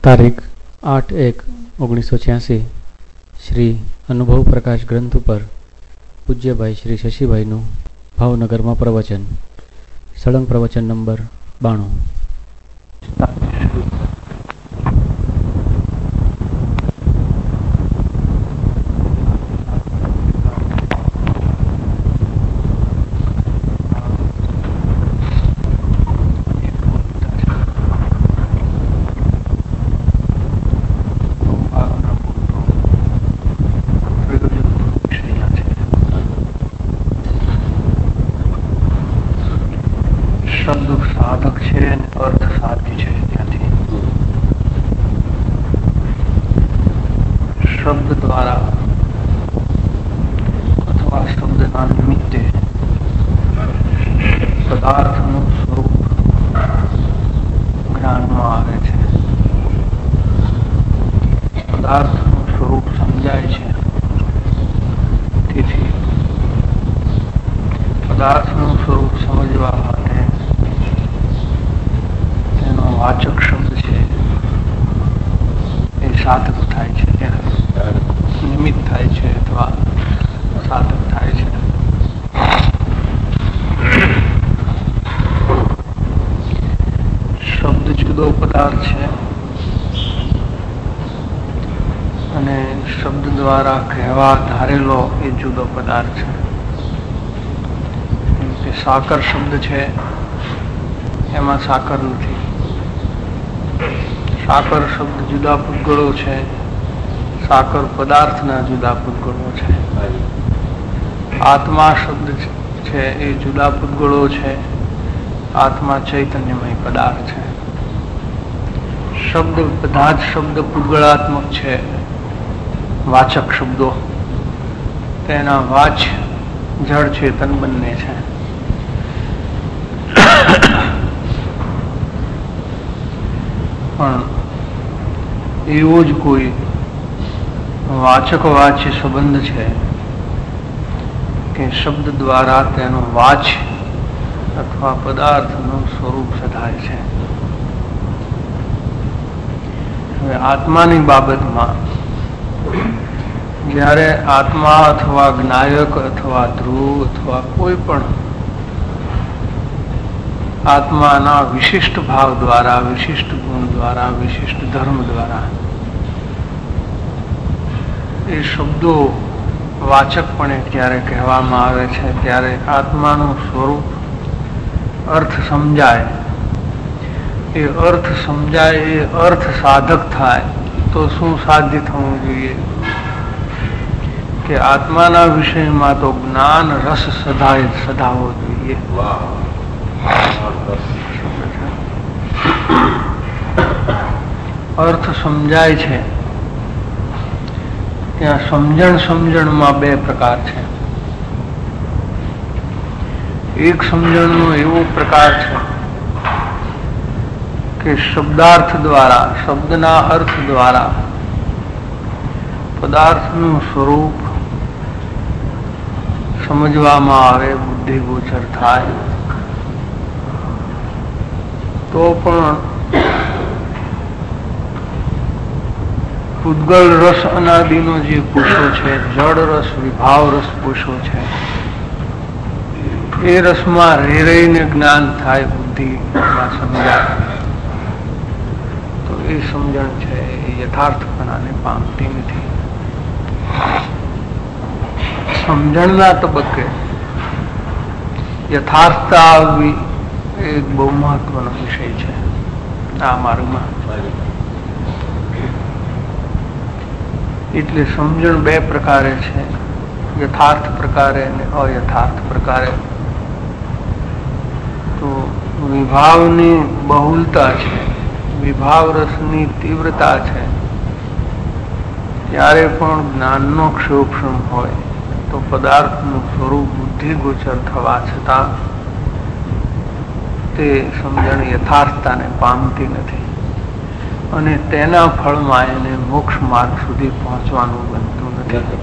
તારીખ 8/1/1986 શ્રી અનુભવ પ્રકાશ ગ્રંથ ઉપર પૂજ્યભાઈ શ્રી શશીભાઈનું ભાવનગરમાં પ્રવચન. સળંગ પ્રવચન નંબર 92. સાકર શબ્દ છે એમાં સાકર નથી. સાકર શબ્દ જુદા પૂતગળો છે, સાકર પદાર્થના જુદા પૂતગળો છે. આત્મા શબ્દ છે એ જુદા પૂતગળો છે, આત્મા ચૈતન્યમય પદાર્થ છે. શબ્દ બધા જ શબ્દ પૂતગળાત્મક છે. વાચક શબ્દો તેના વાચ જળ ચેતન બંને છે. પણ એવો જ કોઈ વાચક વાચ્ય સંબંધ છે કે શબ્દ દ્વારા તેનો વાચ અથવા પદાર્થનું સ્વરૂપ સધાય છે. હવે આત્માની બાબતમાં જ્યારે આત્મા અથવા જ્ઞાયક અથવા ધ્રુવ અથવા કોઈ પણ આત્માના વિશિષ્ટ ભાવ દ્વારા, વિશિષ્ટ ગુણ દ્વારા, વિશિષ્ટ ધર્મ દ્વારા એ શબ્દો વાચકપણે જ્યારે કહેવામાં આવે છે ત્યારે આત્માનું સ્વરૂપ અર્થ સમજાય. એ અર્થ સમજાય, એ અર્થ સાધક થાય તો શું સાધ્ય થવું જોઈએ કે આત્માના વિષયમાં તો જ્ઞાન રસ સધાવો જોઈએ. અર્થ સમજાય છે ત્યાં સમજણમાં બે પ્રકાર છે. એક સમજણનો એવો પ્રકાર છે કે શબ્દાર્થ દ્વારા, શબ્દના અર્થ દ્વારા પદાર્થનું સ્વરૂપ સમજવામાં આવે, બુદ્ધિગોચર થાય તો પણ પૂતગળ રસ અનાદિનો જે પુષો છે, જળ રસ, વિભાવ રસ પુષો છે, એ રસમાં રહીને જ્ઞાન થાય, બુદ્ધિમાં સમજાય તો એ સમજણ છે એ યથાર્થપણાને પામતી નથી. સમજણના તબક્કે યથાર્થતા આવવી એક બહુ મહત્વનો વિષય છે આ માર્ગમાં. એટલે સમજણ બે પ્રકારે છે, યથાર્થ પ્રકારે અને અયથાર્થ પ્રકારે. તો વિભાવની બહુલતા છે, વિભાવ રસની તીવ્રતા છે, ત્યારે પણ જ્ઞાનનો ક્ષોભ હોય તો પદાર્થનું સ્વરૂપ બુદ્ધિગોચર થવા છતાં તે સમજણ યથાર્થતાને પામતી નથી અને તેના ફળમાં એને મોક્ષ માર્ગ સુધી પહોંચવાનું બનતું નથી.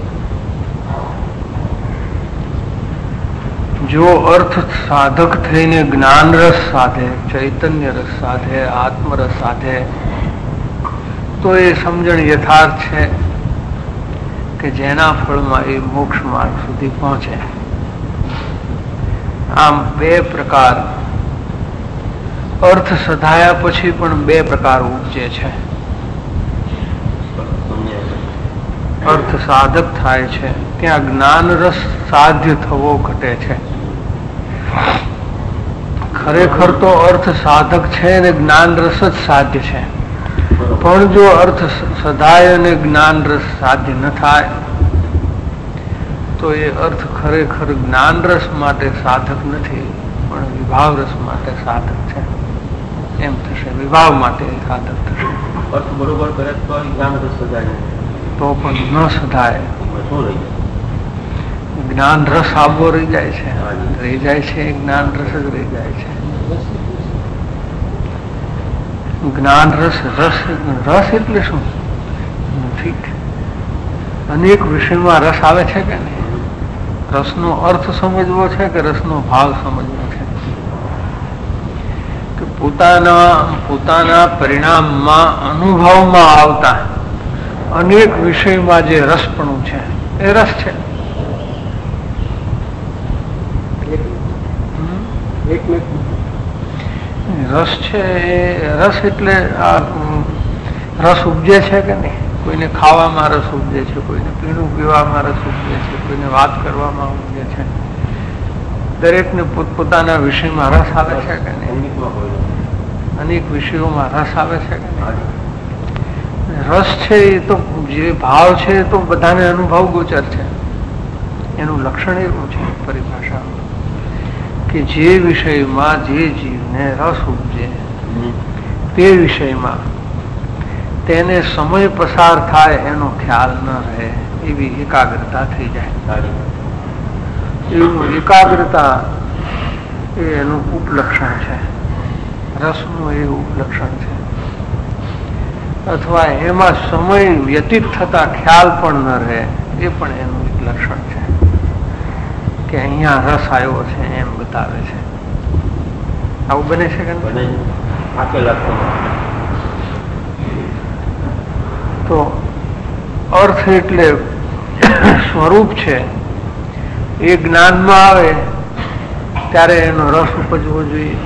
જો અર્થ સાધક થઈને જ્ઞાન રસ સાધે, ચૈતન્ય રસ સાધે, આત્મરસ સાધે તો એ સમજણ યથાર્થ છે કે જેના ફળમાં એ મોક્ષ માર્ગ સુધી પહોંચે. આમ બે પ્રકાર અર્થ સધાયા પછી પણ બે પ્રકાર ઉપજે છે. અર્થ સાધક થાય છે ત્યાં જ્ઞાન રસ સાધ્ય થવો ઘટે છે. ખરેખર તો અર્થ સાધક છે ને જ્ઞાન રસ જ સાધ્ય છે. પણ જો અર્થ સધાય અને જ્ઞાન રસ સાધ્ય ન થાય તો એ અર્થ ખરેખર જ્ઞાન રસ માટે સાધક નથી પણ વિભાવ રસ માટે સાધક છે એમ થશે. વિભાવ માટે સાધક થશે. અર્થ બરોબર કરે તો જ્ઞાન રસ સધાય તો પણ ન સધાય. જ્ઞાન રસ આવવો રહી જાય છે. જ્ઞાન રસ જ રહી જાય છે. જ્ઞાન રસ રસ રસ એટલે શું? ઠીક, અનેક વિષયમાં રસ આવે છે કે નહીં? રસનો અર્થ સમજવો છે કે રસનો ભાવ સમજવો છે? કે પોતાના પરિણામમાં અનુભવમાં આવતા અનેક વિષયમાં જે રસપણું છે એ રસ છે. રસ છે રસ એટલે રસ ઉપજે છે કે નહીં? કોઈને ખાવામાં રસ ઉપજે છે, કોઈને પીણું પીવામાં રસ ઉપજે છે, કોઈને વાત કરવામાં ઉપજે છે. દરેકને પોતપોતાના વિષયમાં રસ આવે છે કે નહીં? અનેક વિષયોમાં રસ આવે છે કે નહીં? રસ છે એ તો જે ભાવ છે એ તો બધાને અનુભવ ગોચર છે. એનું લક્ષણ એવું છે પરિભાષામાં કે જે વિષયમાં જે જીવને રસ ઉપજે તે વિષયમાં તેને સમય પસાર થાય એનો ખ્યાલ ન રહે એવી એકાગ્રતા થઈ જાય. એવું એકાગ્રતા એ એનું ઉપલક્ષણ છે. રસનું એ ઉપલક્ષણ છે. અથવા એમાં સમય વ્યતીત થતા ખ્યાલ પણ ન રહે એ પણ એનું એક લક્ષણ છે કે અહીંયા રસ આવ્યો છે એમ બતાવે છે. આવું બને છે કે તો અર્થ એટલે સ્વરૂપ છે એ જ્ઞાનમાં આવે ત્યારે એનો રસ ઉપજવો જોઈએ.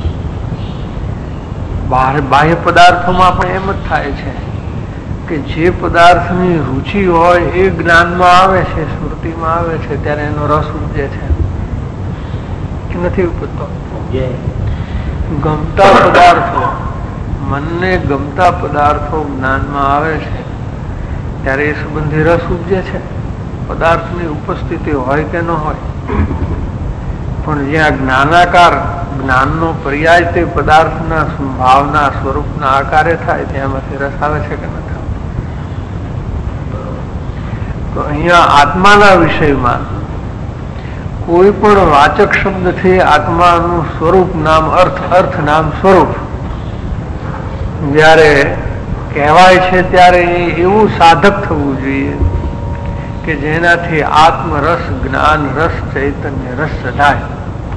બાહ્ય પદાર્થોમાં પણ એમ જ થાય છે કે જે પદાર્થની રુચિ હોય એ જ્ઞાનમાં આવે છે, સ્મૃતિમાં આવે છે ત્યારે એનો રસ ઉપજે છે કે નથી ઉપજતો? ગમતા પદાર્થો, મનને ગમતા પદાર્થો જ્ઞાનમાં આવે છે ત્યારે એ સંબંધી રસ ઉપજે છે. પદાર્થની ઉપસ્થિતિ હોય કે ન હોય, પણ જ્યાં જ્ઞાનાકાર જ્ઞાનનો પર્યાય તે પદાર્થના ભાવના સ્વરૂપના આકારે થાય ત્યાંમાંથી રસ આવે છે કે ન થાય? તો અહીંયા આત્માના વિષયમાં કોઈ પણ વાચક શબ્દથી આત્માનું સ્વરૂપ નામ અર્થ નામ સ્વરૂપ જ્યારે કહેવાય છે ત્યારે એવું સાધક થવું જોઈએ કે જેનાથી આત્મરસ, જ્ઞાન રસ, ચૈતન્ય રસ સધાય.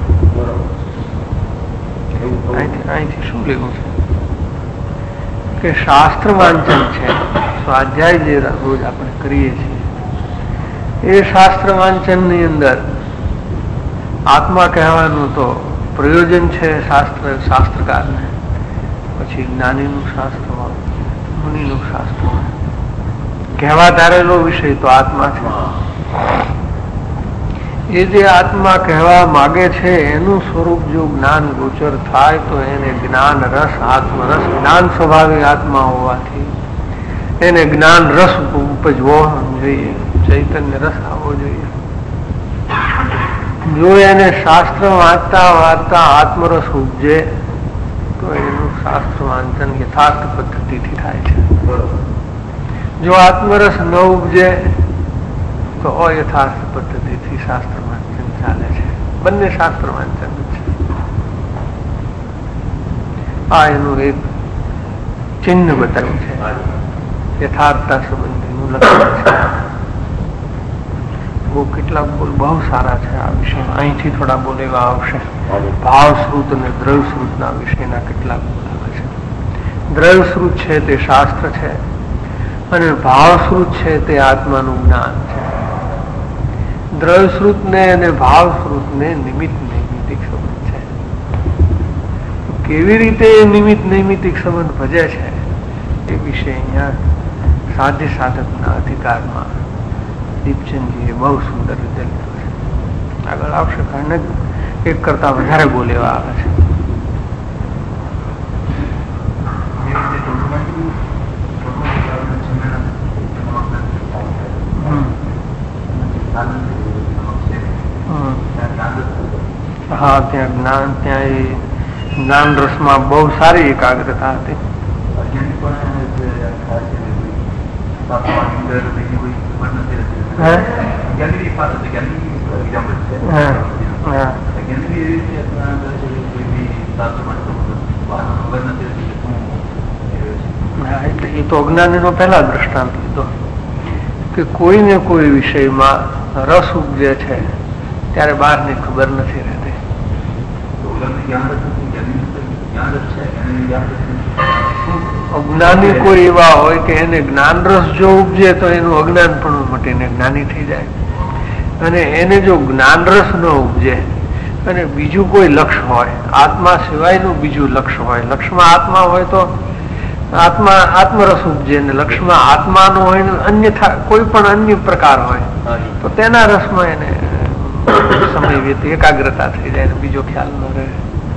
અહીંથી શું લેવું છે કે શાસ્ત્ર વાંચન છે, સ્વાધ્યાય જે રોજ આપણે કરીએ છીએ એ શાસ્ત્ર વાંચન ની અંદર આત્મા કહેવાનું તો પ્રયોજન છે શાસ્ત્રકારને. પછી જ્ઞાનીનું શાસ્ત્ર, મુનિનું શાસ્ત્ર, કહેવા ધારેલો વિષય તો આત્મા છે. એ જે આત્મા કહેવા માગે છે એનું સ્વરૂપ જો જ્ઞાન ગોચર થાય તો એને જ્ઞાન રસ, આત્મરસ, જ્ઞાન સ્વભાવે આત્મા હોવાથી એને જ્ઞાન રસ ઉપજવો જોઈએ, ચૈતન્ય રસ આવવો જોઈએ. જો એને શાસ્ત્ર વાંચતા આત્મરસ ઉપજે તો એનું શાસ્ત્ર વાંચન યથાર્થ પદ્ધતિથી થાય છે. જો આત્મરસ ન ઉપજે તો અયથાર્થ પદ્ધતિથી શાસ્ત્ર વાંચન ચાલે છે. બંને શાસ્ત્ર વાંચન છે. આ એનું એક ચિહ્ન બતાવ્યું છે, યથાર્થતા સંબંધીનું લક્ષણ છે. કેટલાક બોલ બહુ સારા છે આ વિષયમાં. અહીંથી થોડા બોલ એવા આવશે. ભાવશ્રુત અને દ્રવ્યશ્રુતના વિષયના કેટલાક બોલ આવે છે. દ્રવ્યશ્રુત છે તે શાસ્ત્ર છે અને ભાવશ્રુત છે તે આત્માનું જ્ઞાન છે. દ્રવ્યશ્રુતને અને ભાવશ્રુતને નિમિત્ત નૈમિતિક સંબંધ છે. કેવી રીતે નિમિત્ત નૈમિતિક સંબંધ ભજે છે એ વિશે અહીંયા સાધ્ય સાધકના અધિકારમાં દીપચંદજીએ બહુ સુંદર રીતે લીધું છે. આગળ આવશે કારણ એક કરતા વધારે બોલેવા આવે છે. હા, ત્યાં જ્ઞાન રસમાં બહુ સારી એકાગ્રતા હતી. એટલે એ તો અજ્ઞાનીનો પહેલા દ્રષ્ટાંત લીધો કે કોઈને કોઈ વિષયમાં રસ ઉપજે છે ત્યારે બહારની ખબર નથી રહેતી. અજ્ઞાની કોઈ એવા હોય કે એને જ્ઞાન રસ જો ઉપજે તો એનું અજ્ઞાન પણ મટીને જ્ઞાની થઈ જાય, અને એને જો જ્ઞાન રસ ન ઉપજે અને બીજું કોઈ લક્ષ્ય હોય, આત્મા સિવાયનું બીજું લક્ષ્ય હોય, લક્ષ્યમાં આત્મા હોય તો આત્મરસ ઉપજે, ને લક્ષ્યમાં આત્માનું હોય ને અન્યથા કોઈ પણ અન્ય પ્રકાર હોય તો તેના રસમાં એને સમય વ્યત એકાગ્રતા થઈ જાય, બીજો ખ્યાલ ન રહે.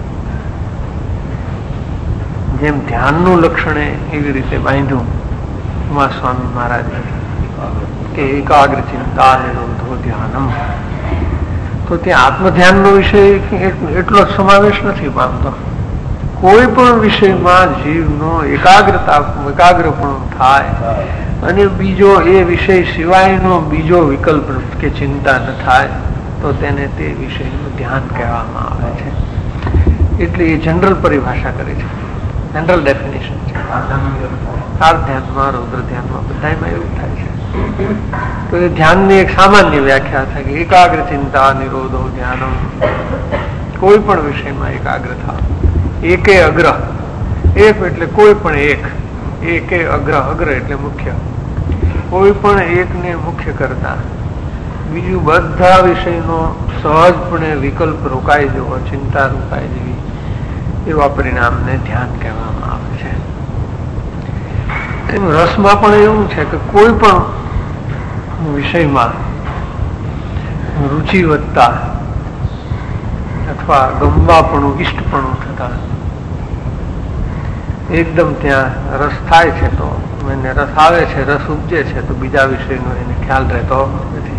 જેમ ધ્યાનનું લક્ષણ એવી રીતે બાંધ્યું ઉમા સ્વામી મહારાજ કે એકાગ્ર ચિંતા નિરોધો ધ્યાનમ, તો ત્યાં આત્મધ્યાનનો વિષય એટલો જ સમાવેશ નથી પામતો. કોઈ પણ વિષયમાં જીવનો એકાગ્રપણું થાય અને બીજો એ વિષય સિવાયનો બીજો વિકલ્પ કે ચિંતા ન થાય તો તેને તે વિષયનું ધ્યાન કહેવામાં આવે છે. એટલે એ જનરલ પરિભાષા કરે છે, જનરલ ડેફિનેશન છે. આર ધ્યાનમાં, રૌદ્ર ધ્યાનમાં બધામાં એવું થાય છે. તો એ ધ્યાનની એક સામાન્ય વ્યાખ્યા થાય કે એકાગ્ર ચિંતા નિરોધો ધ્યાનમ, કોઈ પણ વિષયમાં એકાગ્ર થાવ. એકે અગ્ર, એક એટલે કોઈ પણ એક, એકે અગ્ર, અગ્ર એટલે મુખ્ય, કોઈ પણ એકને મુખ્ય કરતા બીજું બધા વિષયનો સહજપણે વિકલ્પ રોકાઈ જવો, ચિંતા રોકાઈ જવી, એવા પરિણામને ધ્યાન કહેવામાં આવે છે. એમ રસમાં પણ એવું છે કે કોઈ પણ વિષયમાં રુચિ વધતા અથવા ગમવાપણું, ઈષ્ટપણું થતા એકદમ ત્યાં રસ થાય છે, તો એને રસ આવે છે, રસ ઉપજે છે, તો બીજા વિષયનો એને ખ્યાલ રહેતો નથી.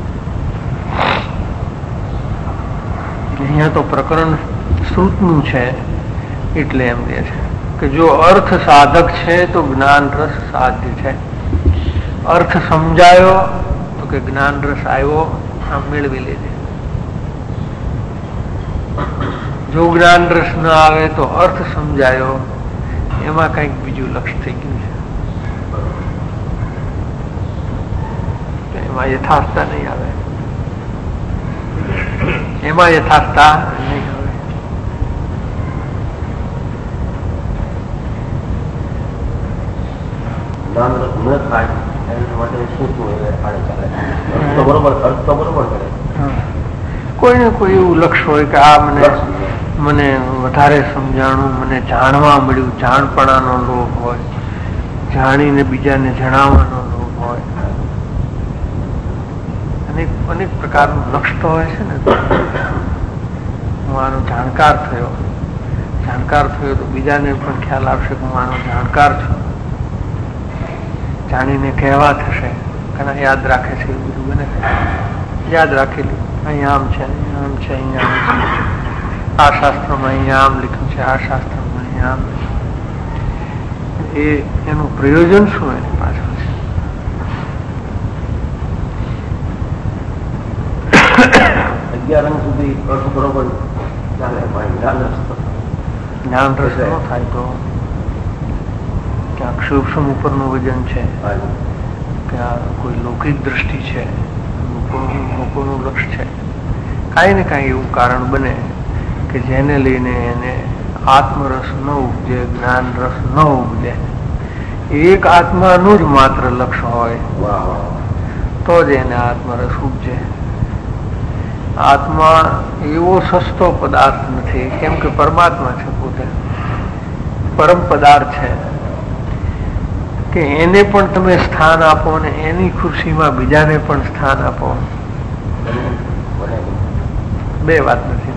અહીંયા તો પ્રકરણ શ્રુતનું છે એટલે એમ કહે છે કે જો અર્થ સાધક છે તો જ્ઞાન રસ સાધ્ય છે. અર્થ સમજાયો તો કે જ્ઞાન રસ આવ્યો, આમ મેળવી લેજે. જો જ્ઞાન રસ ન આવે તો અર્થ સમજાયો, એમાં કઈક બીજું લક્ષ્ય થઈ ગયું છે, એમાં યથાર્થતા નહીં આવે, એમાં યથાર્થતા નહીં આવે. કોઈને કોઈ એવું લક્ષ્ય હોય કે આ મને વધારે સમજાણું, મને જાણવા મળ્યું, જાણપણાનો લોભ હોય, જાણીને બીજાને જણાવવાનો લોભ હોય, અનેક પ્રકારનું લક્ષ્ય તો હોય છે ને. હું આનો જાણકાર થયો તો બીજાને પણ ખ્યાલ આવશે કે હું આનો જાણકાર છું, જાણીને કહેવા થશે, ઘણા યાદ રાખે છે, એવું બધું બને છે. યાદ રાખેલું અહીંયા આમ છે, અહીંયા આમ છે, અહીંયા આમ છે, આ શાસ્ત્રમાં અહીંયા આમ લખ્યું છે, આ શાસ્ત્રમાં અહીંયા આમ. એ એનું પ્રયોજન શું એની પાછળ છે? જ્ઞાન રસ ન થાય તો ક્યાંક સૂક્ષ્મ ઉપરનું વજન છે, કે આ કોઈ લૌકિક દ્રષ્ટિ છે, લોકોનું લક્ષ્ય છે, કાંઈ ને કાંઈ એવું કારણ બને કે જેને લઈને એને આત્મરસ ન ઉપજે, જ્ઞાન રસ ન ઉપજે, એક આત્માનું જ માત્ર લક્ષ્ય હોય તો જ એને આત્મરસ ઉપજે. આત્મા એવો સસ્તો પદાર્થ નથી, કેમ કે પરમાત્મા છે, પોતે પરમ પદાર્થ છે, કે એને પણ તમે સ્થાન આપો ને એની ખુરશીમાં બીજાને પણ સ્થાન આપો, બે વાત નથી.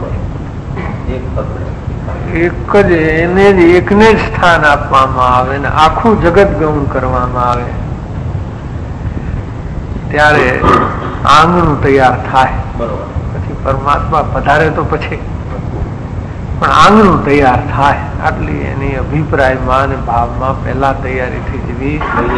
એક જ એને જ એકને જ સ્થાન આપવામાં આવે ને આખું જગત ગૌણ કરવામાં આવે ત્યારે આંગણું તૈયાર થાય. પછી પરમાત્મા પધારે તો પછી, પણ આંગણું તૈયાર થાય આટલી એની અભિપ્રાયમાં અને ભાવમાં પહેલા તૈયારી થઈ જવી.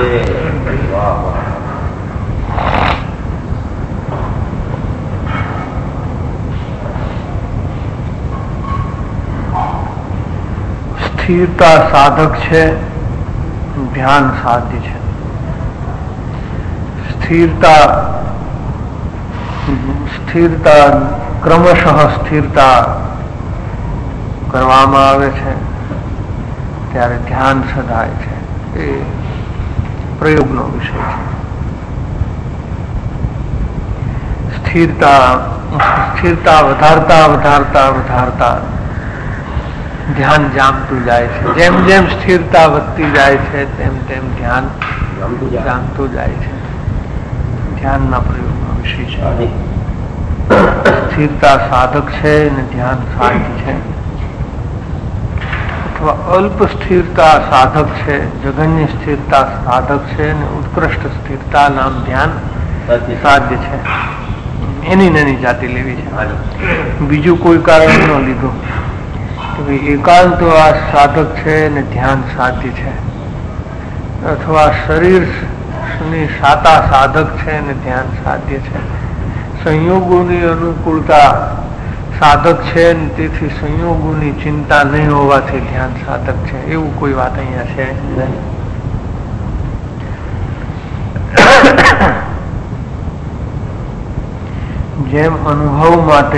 સ્થિરતા સાધક છે, ધ્યાન સાધ્ય છે. સ્થિરતા ક્રમશઃ સ્થિરતા કરવામાં આવે છે ત્યારે ધ્યાન સધાય છે. એ પ્રયોગનો વિષય છે. સ્થિરતા વધારતા ધ્યાન જામતું જાય છે. જેમ જેમ સ્થિરતા વધતી જાય છે તેમ તેમ ધ્યાન જામતું જાય છે. ધ્યાનના પ્રયોગનો વિષય છે. સ્થિરતા સાધક છે અને ધ્યાન સાધ્ય છે. અથવા અલ્પ સ્થિરતા સાધક છે, જગન્ય સ્થિરતા સાધક છે અને ઉત્કૃષ્ટ સ્થિરતા નામ ધ્યાન સાધ્ય છે. એની નાની જાતિ લેવી છે, બીજું કોઈ કારણ ન લીધું. એકાંત આ સાધક છે ને ધ્યાન સાધ્ય છે, અથવા શરીરની સાતા સાધક છે ને ધ્યાન સાધ્ય છે. સંયોગોની અનુકૂળતા સાધક છે ને તેથી સંયોગોની ચિંતા નહીં હોવાથી ધ્યાન સાધક છે. એવું કોઈ વાત અહીંયા છે નહીં. જેમ અનુભવ માટે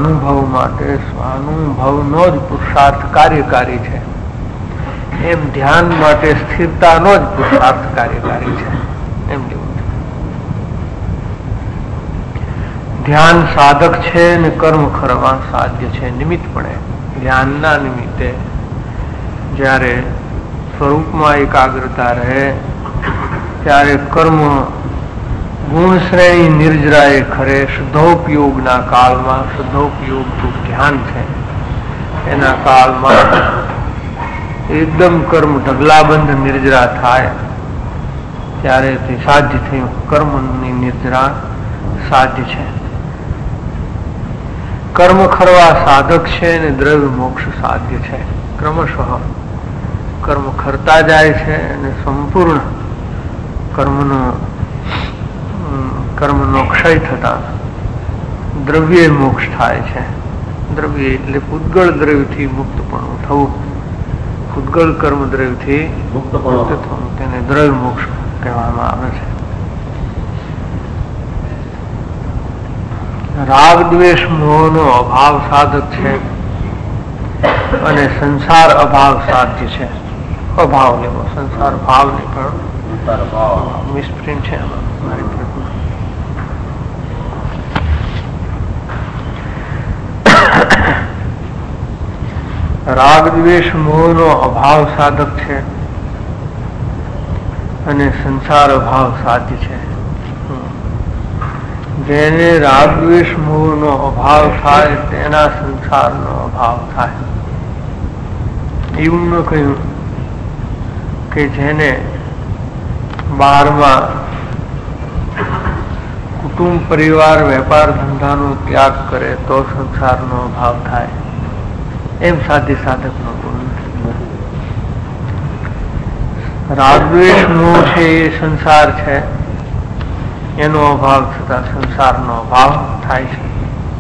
સ્વાનુભવનો જ પુરુષાર્થ કાર્યકારી છે, એમ ધ્યાન માટે સ્થિરતાનો જ પુરુષાર્થ કાર્યકારી છે. એમ લેવું છે. ધ્યાન સાધક છે ને કર્મ કરવા સાધ્ય છે. નિમિત્તપણે ધ્યાનના નિમિત્તે જ્યારે સ્વરૂપમાં એકાગ્રતા રહે ત્યારે કર્મ ગુણ શ્રેણી નિર્જરાય ખરે. શુદ્ધોપયોગના કાળમાં, શુદ્ધોપયોગ ધ્યાન છે એના કાળમાં એકદમ કર્મ ઢગલાબંધ નિર્જરા થાય ત્યારે તે સાધ્ય થયું. કર્મની નિર્જરા સાધ્ય છે. કર્મ ખરવા સાધક છે અને દ્રવ્ય મોક્ષ સાધ્ય છે. ક્રમશઃ કર્મ ખરતા જાય છે અને સંપૂર્ણ કર્મનો ક્ષય થતા દ્રવ્ય મોક્ષ થાય છે. દ્રવ્ય એટલે પૂતગળ દ્રવ્યથી મુક્તપણું થવું, પૂતગળ કર્મ દ્રવ્યથી મુક્ત થવું, તેને દ્રવ્ય મોક્ષ કહેવામાં આવે છે. રાગ દ્વેષ મોહનો અભાવ સાધક છે અને સંસાર અભાવ સાધ્ય છે. અભાવ લેવો, સંસાર ભાવ નહીં, પણ મિસપ્રિન્ટ છે આમાં મારી પ્રતિમા. રાગ દ્વેષ મોહનો અભાવ સાધક છે અને સંસાર અભાવ સાધ્ય છે. જેને રાગ દ્વેષ મોહનો અભાવ થાય તેના સંસારનો અભાવ થાય. એવું ન કહ્યું કે જેને બહારમાં કુટુંબ પરિવાર વેપાર ધંધાનો ત્યાગ કરે તો સંસારનો અભાવ થાય. એમ સાધ્ય સાધકનો ગુણ નથી. રાગદ્વેષ મોહ છે એ સંસાર છે, એનો અભાવ થતા સંસારનો અભાવ થાય છે.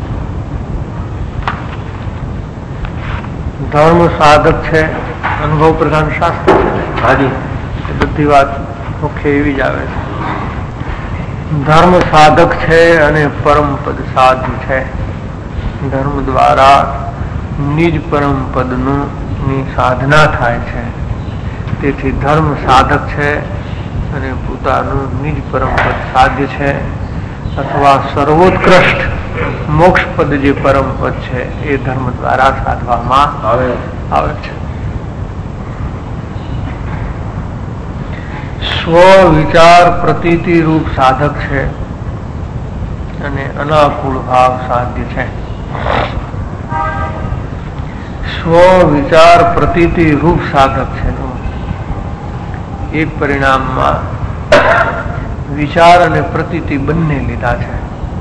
ધર્મ સાધક છે, અનુભવ પ્રધાન શાસ્ત્ર છે, બધી વાત મુખ્ય એવી જ આવે છે. ધર્મ સાધક છે અને પરમ પદ સાધ્ય છે. ધર્મ દ્વારા નિજ પરમ પદની સાધના થાય છે. તેથી ધર્મ સાધક છે અને પોતાનું નિજ પરમ પદ સાધ્ય છે, અથવા સર્વોત્કૃષ્ટ મોક્ષ પદ જે પરમ પદ છે એ ધર્મ દ્વારા સાધવામાં આવે છે. સ્વ વિચાર પ્રતીતિ રૂપ સાધક છે અને અનાકૂળ ભાવ સાધ્ય છે. સ્વ વિચાર પ્રતીતિ રૂપ સાધક છે. એક પરિણામમાં વિચાર અને પ્રતીતિ બંને લીધા છે.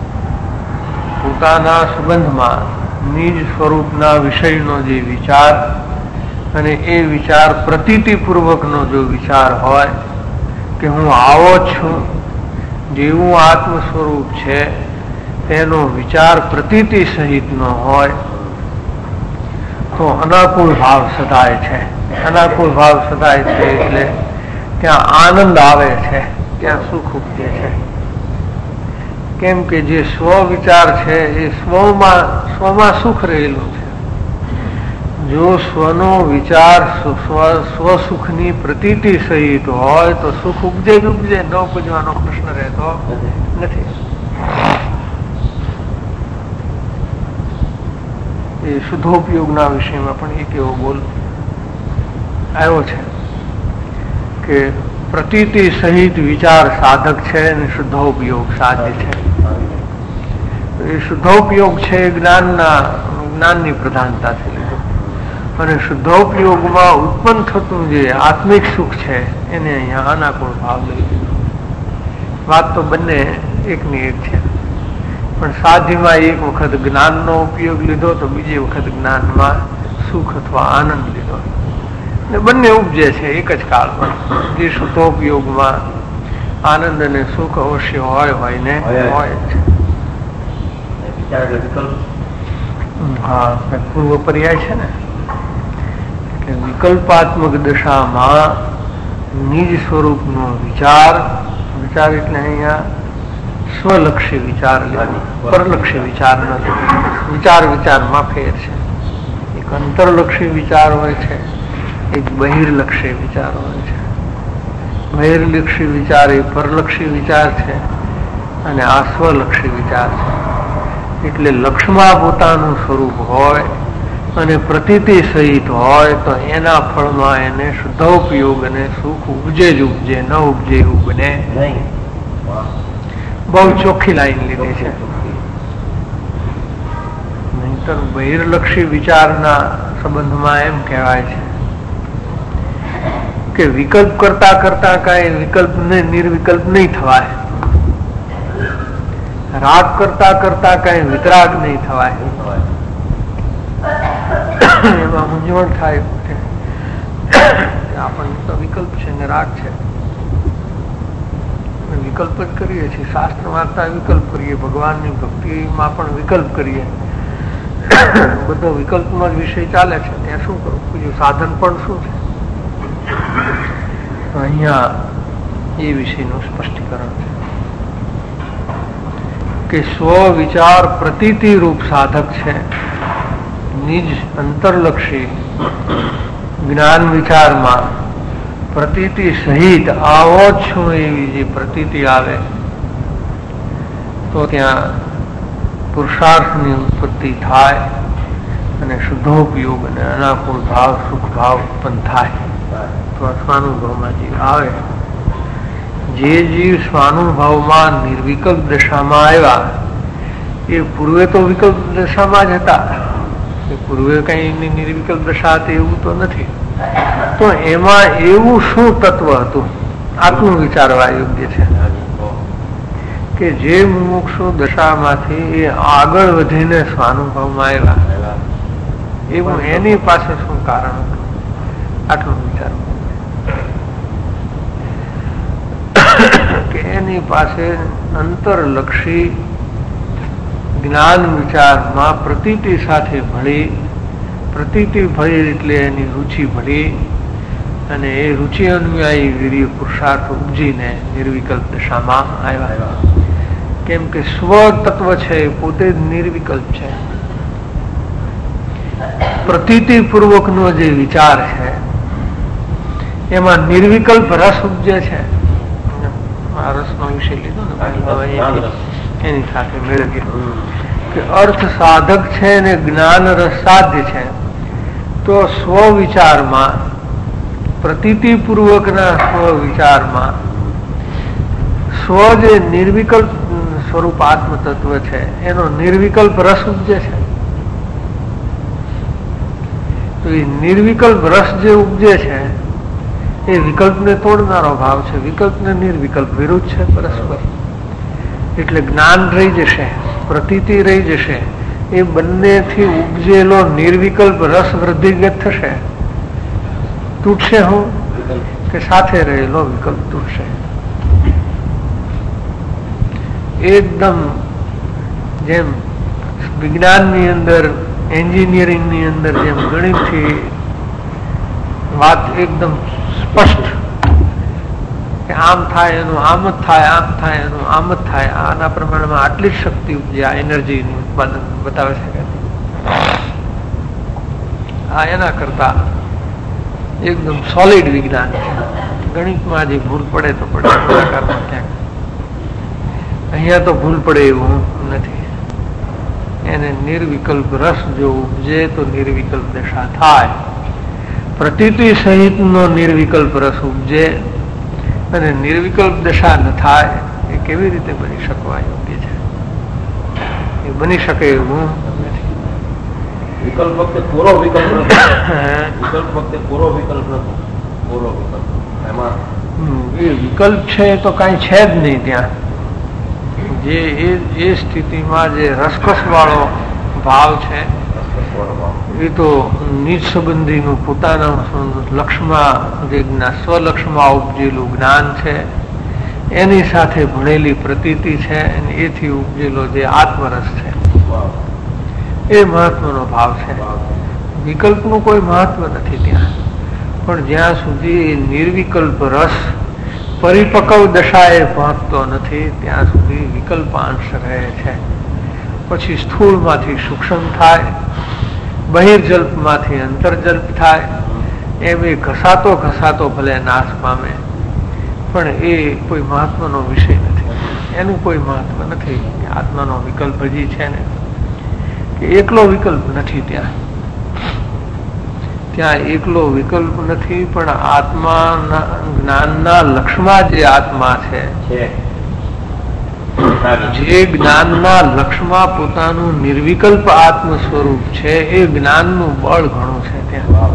પોતાના સંબંધમાં નિજ સ્વરૂપના વિષયનો જે વિચાર અને એ વિચાર પ્રતીતિપૂર્વકનો જો વિચાર હોય કે હું આવો છું, જેવું આત્મ સ્વરૂપ છે તેનો વિચાર પ્રતીતિ સહિતનો હોય તો અનાકૂળ ભાવ સદાય છે. અનાકૂળ ભાવ સદાય છે એટલે ત્યાં આનંદ આવે છે, ત્યાં સુખ ઉપજે છે. કેમ કે જે સ્વ વિચાર છે એ સ્વમાં સુખ રહેલું છે. જો સ્વનો વિચાર સ્વસુખની પ્રતીતિ સહિત હોય તો સુખ ઉપજે ન ઉપજવાનો પ્રશ્ન રહેતો નથી. એ શુદ્ધોપયોગના વિષયમાં પણ એક એવો બોલ આવ્યો છે કે પ્રતીતિ સહિત વિચાર સાધક છે અને શુદ્ધોપયોગ સાધ્ય છે. એ શુદ્ધોપયોગ છે જ્ઞાનની પ્રધાનતાથી લીધું, અને શુદ્ધોપયોગમાં ઉત્પન્ન થતું જે આત્મિક સુખ છે એને અહીંયા અનાકૂળ ભાવ લઈ લીધો. વાત તો બંને એકની એક છે, પણ સાધ્યમાં એક વખત જ્ઞાનનો ઉપયોગ લીધો તો બીજી વખત જ્ઞાનમાં સુખ અથવા આનંદ લીધો. બંને ઉપજે છે એક જ કાળમાં. જે શુદ્ધોપયોગમાં આનંદ અને સુખ અવશ્ય હોય ને હોય છે. હા, પૂર્વ પર્યાય છે ને કે વિકલ્પાત્મક દશામાં નિજ સ્વરૂપનો વિચાર એટલે અહીંયા સ્વલક્ષી વિચાર લેવાનો, પરલક્ષી વિચાર નથી. વિચારમાં ફેર છે. એક અંતરલક્ષી વિચાર હોય છે, એક બહિર્લક્ષી વિચાર હોય છે. બહિર્લક્ષી વિચાર એ પરલક્ષી વિચાર છે અને આ સ્વલક્ષી વિચાર છે. એટલે લક્ષમાં પોતાનું સ્વરૂપ હોય અને પ્રતીતિ સહિત હોય તો એના ફળમાં એને શુદ્ધોપયોગ અને સુખ ઉપજે જ ઉપજે, ન ઉપજે એવું બને નહીં. બહુ ચોખ્ખી લાઈન લીધી છે. નહીતર બહિર્લક્ષી વિચારના સંબંધમાં એમ કહેવાય છે કે વિકલ્પ કરતા કઈ વિકલ્પ ને નિર્વિકલ્પ નહીં થવાય, રાગ કરતા કઈ વિતરાગ નહીં થવાય. એમાં મૂંઝવણ થાય આપણને તો વિકલ્પ છે ને રાગ છે, વિકલ્પ જ કરીએ છીએ. શાસ્ત્ર વાંચતા વિકલ્પ કરીએ, ભગવાનની ભક્તિમાં પણ વિકલ્પ કરીએ. બધો વિકલ્પનો જ વિષય ચાલે છે. ત્યાં શું કરવું, બીજું સાધન પણ શું છે? તો અહીંયા એ વિષયનું સ્પષ્ટીકરણ છે કે સ્વ વિચાર પ્રતીતિ રૂપ સાધક છે. નિજ અંતરલક્ષી જ્ઞાન વિચારમાં પ્રતીતિ સહિત આવો છું એવી જે પ્રતીતિ આવે તો ત્યાં પુરુષાર્થની ઉત્પત્તિ થાય અને શુદ્ધોપયોગ અને અનાકૂળ ભાવ સુખ ભાવ ઉત્પન્ન થાય. તો સ્વાનુભવમાં જીવ આવે. જે જીવ સ્વાનુભવમાં નિર્વિકલ્પ દશામાં આવ્યા એ પૂર્વે તો વિકલ્પ દશામાં જ હતા. પૂર્વે કઈ નિર્વિકલ્પ દશા હતી એવું તો નથી. તો એમાં એવું શું તત્વ હતું આટલું વિચારવા યોગ્ય છે કે જે મુમુક્ષુ દશામાંથી એ આગળ વધીને સ્વાનુભવમાં આવ્યા, એવું એની પાસે શું કારણ હતું આટલું વિચારવું કે એની પાસે અંતરલક્ષી જ્ઞાન વિચારમાં પ્રતીતિ સાથે ભળી, પ્રતીતિ ભળી એટલે એની રુચિ ભળી અને એ રુચિ અનુયાયી વીર્ય પુરુષાર્થ ઉપજીને નિર્વિકલ્પ દશામાં આવ્યા. કેમ કે સ્વ તત્વ છે એ પોતે જ નિર્વિકલ્પ છે. પ્રતીતિ પૂર્વકનો જે વિચાર છે એમાં નિર્વિકલ્પ રસ ઉપજે છે. આ રસનો વિષય લીધો ને એની સાથે મેળવ્યો કે અર્થ સાધક છે ને જ્ઞાન રસ સાધ્ય છે. તો સ્વ વિચારમાં પ્રતીતિ પૂર્વકના સ્વ વિચારમાં સ્વ જે નિર્વિકલ્પ સ્વરૂપ આત્મ તત્વ છે એનો નિર્વિકલ્પ રસ ઉપજે છે. તો એ નિર્વિકલ્પ રસ જે ઉપજે છે એ વિકલ્પને તોડનારો ભાવ છે. વિકલ્પ ને નિર્વિકલ્પ વિરુદ્ધ છે પરસ્પર. એટલે જ્ઞાન રહી જશે, પ્રતીતિ રહી જશે. એ બંનેથી ઉપજેલો નિર્વિકલ્પ રસ વૃદ્ધિગત થશે. તૂટશે હું કે સાથે રહેલો વિકલ્પ તૂટશે. એકદમ જેમ વિજ્ઞાનની અંદર, એન્જિનિયરિંગની અંદર જેમ ગણિતથી વાત એકદમ સ્પષ્ટ કે આમ થાય એનું આમ જ થાય, આમ થાય એનું આમ જ થાય, આના પ્રમાણમાં આટલી જ શક્તિ ઉપજે, આ એનર્જીનું ઉત્પાદન બતાવે છે કે આ એના કરતા એકદમ સોલિડ વિજ્ઞાન છે. ગણિતમાં જે ભૂલ પડે તો પડે, પ્રકારમાં ક્યાંક. અહીંયા તો ભૂલ પડે એવું નથી. એને નિર્વિકલ્પ રસ જો ઉપજે તો નિર્વિકલ્પ દશા થાય. પ્રતીતિ સહિતનો નિર્વિકલ્પ રસ ઉપજે અને નિર્વિકલ્પ દશા ન થાય એ કેવી રીતે બની શકવા યોગ્ય છે? એ બની શકે એવું નથી. વિકલ્પ વખતે પૂરો વિકલ્પ નથી. વિકલ્પ વખતે પૂરો વિકલ્પ નથી. પૂરો વિકલ્પ એમાં એ વિકલ્પ છે તો કઈ છે જ નહીં ત્યાં. જે એ સ્થિતિમાં જે રસકસ વાળો ભાવ છે એ તો નીચ સંબંધીનું પોતાના લક્ષ્યમાં જે સ્વલક્ષ્યમાં ઉપજેલું જ્ઞાન છે એની સાથે ભણેલી પ્રતીતિ છે અને એથી ઉપજેલો જે આત્મરસ છે એ મહત્વનો ભાવ છે. વિકલ્પનું કોઈ મહત્વ નથી ત્યાં. પણ જ્યાં સુધી નિર્વિકલ્પ રસ પરિપક્વ દશાએ પહોંચતો નથી ત્યાં સુધી વિકલ્પાંશ રહે છે. પછી સ્થૂળમાંથી સૂક્ષ્મ થાય, બહિર્જલ્પમાંથી અંતર્જલ્પ થાય. એમ એ ઘસાતો ઘસાતો ભલે નાશ પામે પણ એ કોઈ મહત્વનો વિષય નથી. એનું કોઈ મહત્વ નથી. આત્માનો વિકલ્પ હજી છે ને કે એકલો વિકલ્પ નથી ત્યાં. ત્યાં એકલો વિકલ્પ નથી પણ આત્માના જ્ઞાનના લક્ષ્યમાં જે આત્મા છે જે જ્ઞાનના લક્ષ્યમાં પોતાનું નિર્વિકલ્પ આત્મ સ્વરૂપ છે એ જ્ઞાનનું બળ ઘણું છે. ત્યાં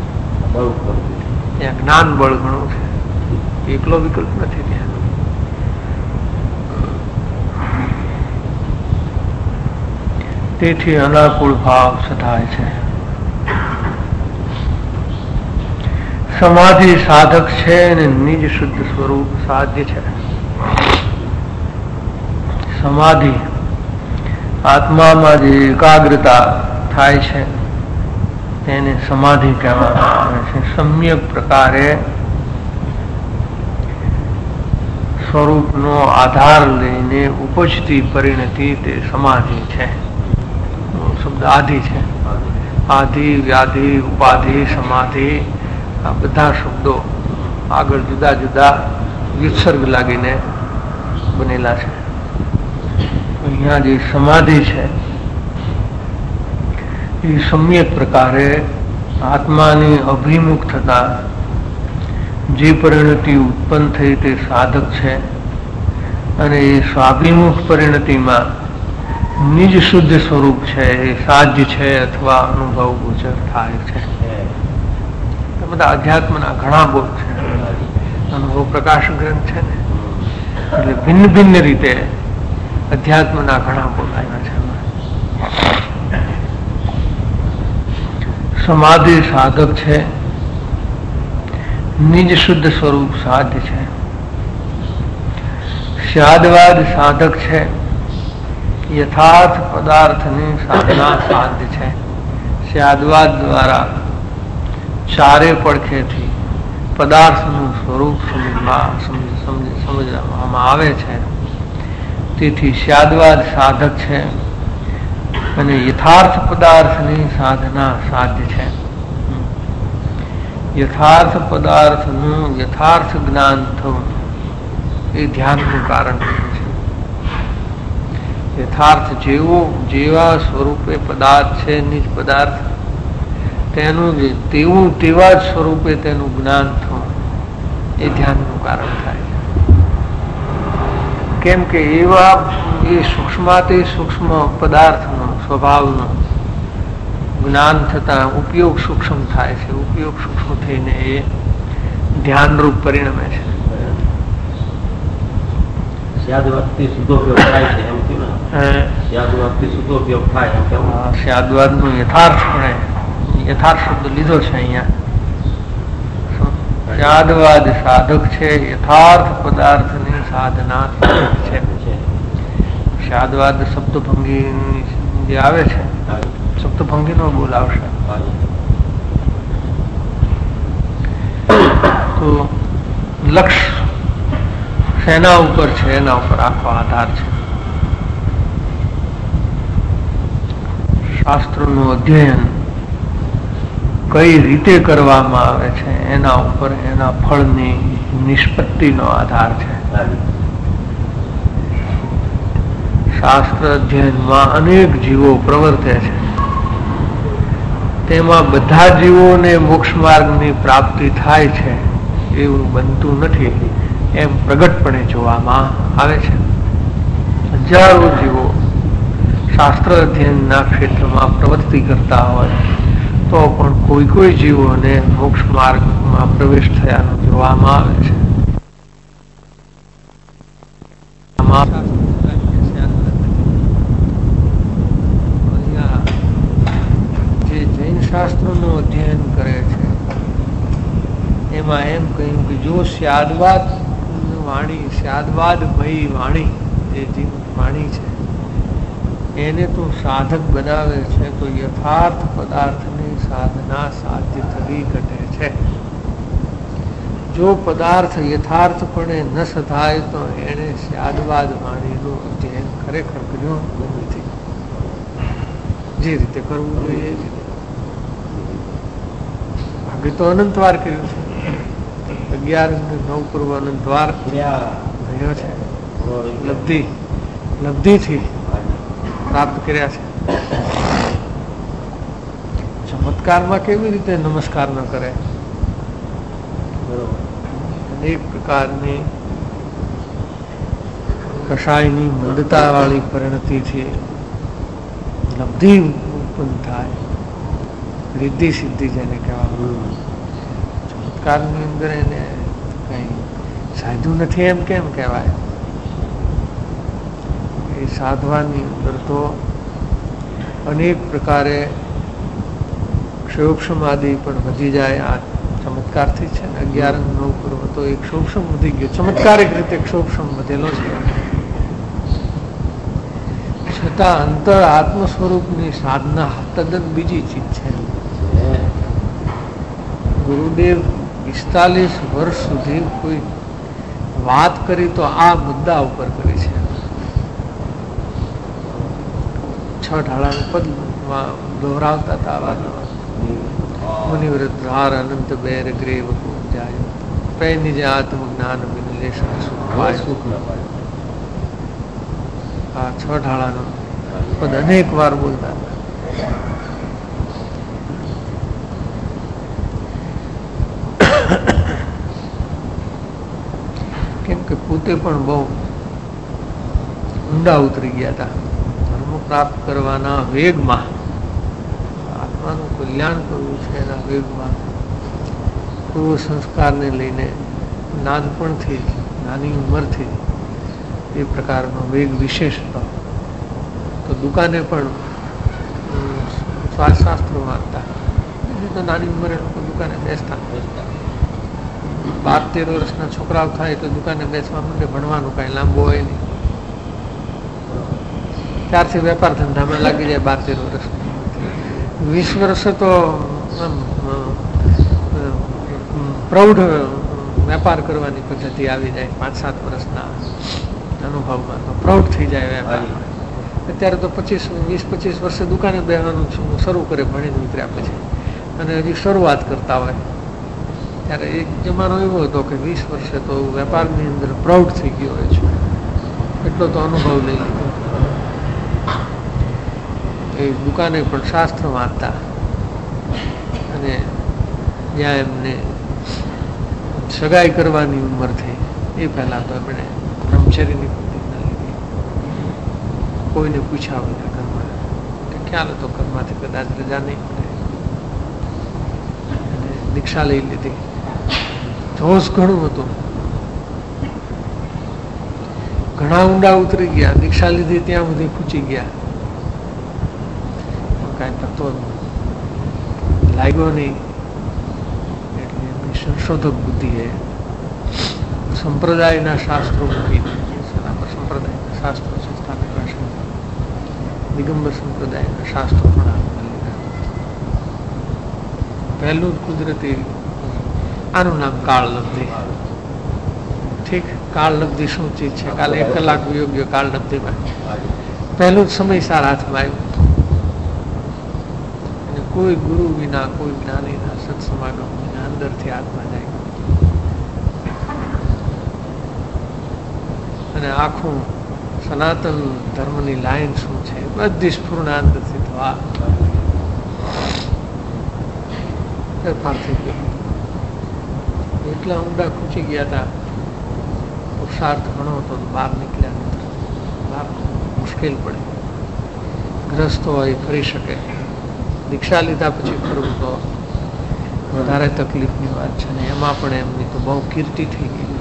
જ્ઞાન બળ ઘણું છે. એકલો વિકલ્પ નથી ત્યાં. તેથી અનાકૂળ ભાવ સધાય છે. સમાધિ સાધક છે અને નિજ શુદ્ધ સ્વરૂપ સાધ્ય છે. સમાધિ આત્મામાં જે એકાગ્રતા થાય છે તેને સમાધિ કહેવામાં આવે છે. સમ્યક પ્રકારે સ્વરૂપનો આધાર લઈને ઉપજતી પરિણતિ તે સમાધિ છે. શબ્દ આધિ છે. આધિ, વ્યાધિ, ઉપાધિ, સમાધિ આ બધા શબ્દો આગળ જુદા જુદા વિસર્ગ લાગીને બનેલા છે. અહીંયા જે સમાધિ છે એ સમ્યક પ્રકારે આત્માની અભિમુખ થતા જે પરિણતિ ઉત્પન્ન થઈ તે સાધક છે અને એ સ્વાભિમુખ પરિણતિમાં નિજ શુદ્ધ સ્વરૂપ છે એ સાધ્ય છે અથવા અનુભવ ગોચર થાય છે. બધા અધ્યાત્મના ઘણા બોધ છે. અનુભવ પ્રકાશ ગ્રંથ છે ને એટલે ભિન્ન ભિન્ન રીતે અધ્યાત્મના ઘણા બોધ આવ્યા છે. સમાધિ સાધક છે, નિજ શુદ્ધ સ્વરૂપ સાધ્ય છે. સ્યાદવાદ સાધક છે, યથાર્થ પદાર્થની સાધના સાધ્ય છે. સ્યાદવાદ દ્વારા ચારે પડખેથી પદાર્થનું સ્વરૂપ સમજવામાં આવે છે. તેથી સ્યાદવાદ સાધક છે અને યથાર્થ પદાર્થની સાધના સાધ્ય છે. યથાર્થ પદાર્થનું યથાર્થ જ્ઞાન થવું એ ધ્યાનનું કારણ છે. યથાર્થ જેવા સ્વરૂપે પદાર્થ છે, નિજ પદાર્થ, તેનું તેવા જ સ્વરૂપે તેનું જ્ઞાન થવું એ ધ્યાનનું કારણ થાય છે. કેમ કે એવા એ સૂક્ષ્માતિ સૂક્ષ્મ પદાર્થનો સ્વભાવનું જ્ઞાન થતા ઉપયોગ સૂક્ષ્મ થાય છે. ઉપયોગ સૂક્ષ્મ થઈને એ ધ્યાનરૂપ પરિણમે છે. સ્યાદવાદ નો યથાર્થ શબ્દ લીધો છે અહીંયા. સ્યાદવાદ સાધક છે, યથાર્થ પદાર્થની સાધના છે. સ્યાદવાદ સપ્તભંગી જે આવે છે, સપ્તભંગી નો બોલ આવશે. તો લક્ષ્ય શેના ઉપર છે? એના ઉપર આખો આધાર છે. શાસ્ત્રનું અધ્યયન કઈ રીતે કરવામાં આવે છે એના ઉપર એના ફળની નિષ્પત્તિનો આધાર છે. શાસ્ત્ર અધ્યયનમાં અનેક જીવો પ્રવર્તે છે. તેમાં બધા જીવોને મોક્ષ માર્ગની પ્રાપ્તિ થાય છે એવું બનતું નથી એમ પ્રગટપણે જોવામાં આવે છે. હજારો જીવો શાસ્ત્ર અધ્યયનના ક્ષેત્રમાં પ્રવૃત્તિ કરતા હોય તો પણ કોઈ જીવોને મોક્ષ માર્ગમાં પ્રવેશ થયાનું જોવામાં આવે છે. જે જૈન શાસ્ત્રોનું અધ્યયન કરે છે એમાં એમ કહ્યું કે જો સ્યાદવાદ ભય વાણી જે જીવ વાણી છે એને તો સાધક બનાવે છે તો યથાર્થ પદાર્થની સાધના સાધ્ય થવી ઘટે છે. જો પદાર્થ યથાર્થપણે ન સધાય તો એને સ્યાદવાદ વાણીનું અધ્યયન ખરેખર કર્યું નથી. જે રીતે કરવું જોઈએ ભાગ્ય તો અનંતવાર કર્યું છે. 11 પૂર્વ અનંતવાર ગયો છે. લબ્ધિથી પ્રાપ્ત કર્યા છે. ચમત્કારમાં કેવી રીતે નમસ્કાર ન કરે? અનેક પ્રકારની કષાયની મંદતા વાળી પરિણતિથી લબ્ધિ ઉત્પન્ન થાય. રિદ્ધિ સિદ્ધિ જેને કહેવામાં. ચમત્કારની અંદર એને કઈ સાધુ નથી એમ કેમ કહેવાય? એ સાધવાની અંદર તો અનેક પ્રકારે ક્ષોક્ષમ આદિ પણ વધી જાય. આ ચમત્કારથી છે ને 11 પૂર્વ તો એક ક્ષોક્ષમ વધી ગયો. ચમત્કારિક રીતે ક્ષોક્ષમ વધેલો છે. છતાં અંતર આત્મ સ્વરૂપની સાધના તદ્દન બીજી ચીજ છે. ગુરુદેવ 45 વર્ષ સુધી કોઈ વાત કરી તો આ મુદ્દા ઉપર કરી છે. 6 ઢાળાનું પદ દોહરાવતા હતા આ વાત. મુનિવ્રત ધાર અનંત બેર ગ્રેવ જાય પે નિજ આત્મ જ્ઞાન વિનલેષણ સુખ પાય. આ 6 ઢાળાનું પદ અનેક વાર બોલતા હતા. કેમ કે પોતે પણ બહુ ઊંડા ઉતરી ગયા હતા. ધર્મ પ્રાપ્ત કરવાના વેગમાં, આત્માનું કલ્યાણ કરવું છે એના વેગમાં પૂર્વ સંસ્કારને લઈને નાનપણથી નાની ઉંમરથી એ પ્રકારનો વેગ વિશેષ હતો. તો દુકાને પણ શાસ્ત્રો વાંચતા. બીજું તો નાની ઉંમરે લોકો દુકાને બેસતા 12-13 વર્ષના છોકરાઓ થાય તો દુકાને બેસવા માટે ભણવાનું કાંઈ લાંબુ હોય નહીં. ત્યારથી વેપાર ધંધામાં લાગી જાય. 12-13 વર્ષ 20 વર્ષે તો પ્રૌઢ વેપાર કરવાની પદ્ધતિ આવી જાય. 5-7 વર્ષના અનુભવમાં તો પ્રૌઢ થઈ જાય વેપાર. અત્યારે તો 20-25 વર્ષે દુકાને બેસવાનું શરૂ કરે ભણીને નીકળ્યા પછી, અને હજી શરૂઆત કરતા હોય. ત્યારે એક જમાનો એવો હતો કે 20 વર્ષે તો વેપારની અંદર પ્રાઉડ થઈ ગયો હોય છે, એટલો તો અનુભવ લઈ લીધો. એ દુકાને પણ શાસ્ત્ર વાંચતા, અને જ્યાં એમને સગાઈ કરવાની ઉંમર થઈ એ પહેલા તો એમણે બ્રહ્મચર્યની પ્રતિજ્ઞા લીધી. કોઈને પૂછ્યા વગર ઘરમાં, કે ખ્યાલ હતો ઘરમાંથી કદાચ રજા નહીં પડે, અને દીક્ષા લઈ લીધી. જોશ ઘણું હતું, ઘણા ઊંડા ઉતરી ગયા. દીક્ષા લીધી ત્યાં સુધી પૂછી ગયા, કાંઈ પતો લાગ્યો નહીં. એટલે એમની સંશોધક બુદ્ધિએ સંપ્રદાયના શાસ્ત્રો મૂકી સંપ્રદાયના શાસ્ત્રો છે, સ્થાનિક ભાષા દિગંબર સંપ્રદાયના શાસ્ત્રો પણ હાથમાં લીધા. પહેલું કુદરતી, આનું નામ કાળલબ્ધિ. ઠીક, કાળલબ્ધિ શું ચીજ છે? કાલે 1 કલાક યોગ્ય કાળલબ્ધિમાં પહેલું જ સમયસાર હાથમાં આવ્યું. અને કોઈ ગુરુ વિના, કોઈ જ્ઞાનીના સત્સમાગમ વિના અંદરથી હાથમાં જાય. અને આખું સનાતન ધર્મની લાઈન શું છે બધી સ્ફૂર્ણાંતથી તો આ ફેરફાર થઈ ગયો. એટલા ઊંડા ખૂંચી ગયા હતા, પુરુષાર્થ ઘણો હતો, બહાર નીકળ્યા નથી. બહાર મુશ્કેલ પડે. ગ્રસ્તો હોય કરી શકે, દીક્ષા લીધા પછી ફરવું તો વધારે તકલીફની વાત છે. ને એમાં પણ એમની તો બહુ કીર્તિ થઈ ગઈ.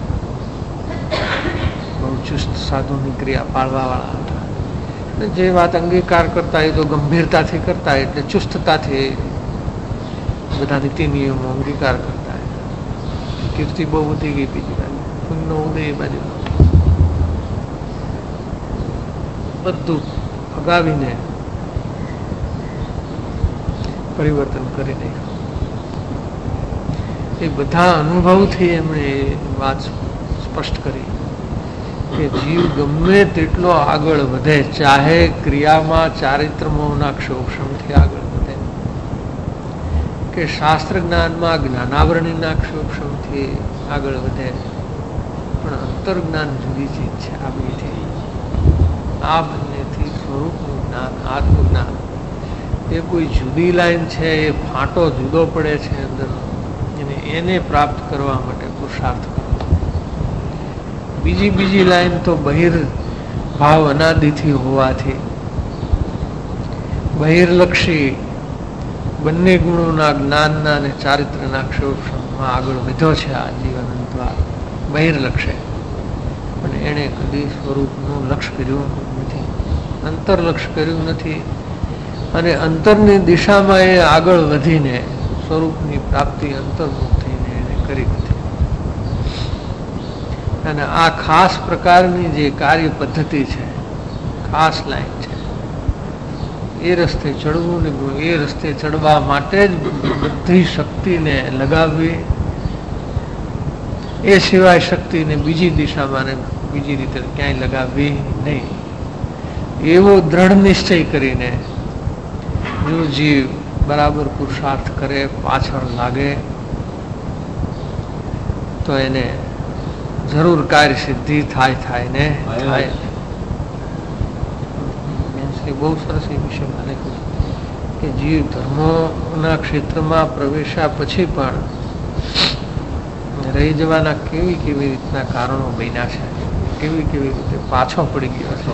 બહુ ચુસ્ત સાધુની ક્રિયા પાળવાવાળા હતા. અને જે વાત અંગીકાર કરતા એ તો ગંભીરતાથી કરતા, એટલે ચુસ્તતાથી બધા નીતિ નિયમો અંગીકાર કરતા. કીર્તિ બહુ વધી ગઈ. બીજી બાજુ પુણ્યનો ઉદય એ બાજુ બધું ફગાવીને પરિવર્તન કરી નાખ્યું. એ બધા અનુભવથી એમણે એ વાત સ્પષ્ટ કરી કે જીવ ગમે તેટલો આગળ વધે, ચાહે ક્રિયામાં ચારિત્રમોના ક્ષોક્ષમથી આગળ વધે, કે શાસ્ત્ર જ્ઞાનમાં જ્ઞાનાવરણીના ક્ષોક્ષમથી આગળ વધે, પણ અંતર્જ્ઞાન જુદી ચીજ છે. આ બેથી, આ બંનેથી સ્વરૂપનું જ્ઞાન, આત્મજ્ઞાન એ કોઈ જુદી લાઈન છે. એ ફાંટો જુદો પડે છે અંદર, અને એને પ્રાપ્ત કરવા માટે પુરુષાર્થ કરો. બીજી લાઈન તો બહિર્ભાવ અનાદિથી હોવાથી બહિર્લક્ષી બંને ગુણોના જ્ઞાનના અને ચારિત્રના ક્ષોક્ષમાં આગળ વધ્યો છે આ જીવન દ્વારા બહિર્લક્ષે, પણ એણે કદી સ્વરૂપનું લક્ષ્ય કર્યું નથી, અંતરલક્ષ્ય કર્યું નથી. અને અંતરની દિશામાં એ આગળ વધીને સ્વરૂપની પ્રાપ્તિ અંતર્મુખ થઈને એને કરી નથી. અને આ ખાસ પ્રકારની જે કાર્ય પદ્ધતિ છે, ખાસ લાઈન છે, એ રસ્તે ચડવું ને એ રસ્તે ચડવા માટે જ બધી શક્તિને લગાવવી. એ સિવાય શક્તિને બીજી દિશામાં ને બીજી રીતે ક્યાંય લગાવવી નહીં. એવો દ્રઢ નિશ્ચય કરીને જો જીવ બરાબર પુરુષાર્થ કરે, પાછળ લાગે, તો એને જરૂર કાર્ય સિદ્ધિ થાય ને થાય. બહુ સરસ એ વિષયમાં લખ્યું કે જીવ ધર્મોના ક્ષેત્રમાં પ્રવેશ્યા પછી પણ રહી જવાના કેવી રીતના કારણો બન્યા છે, કેવી રીતે પાછો પડી ગયો છે.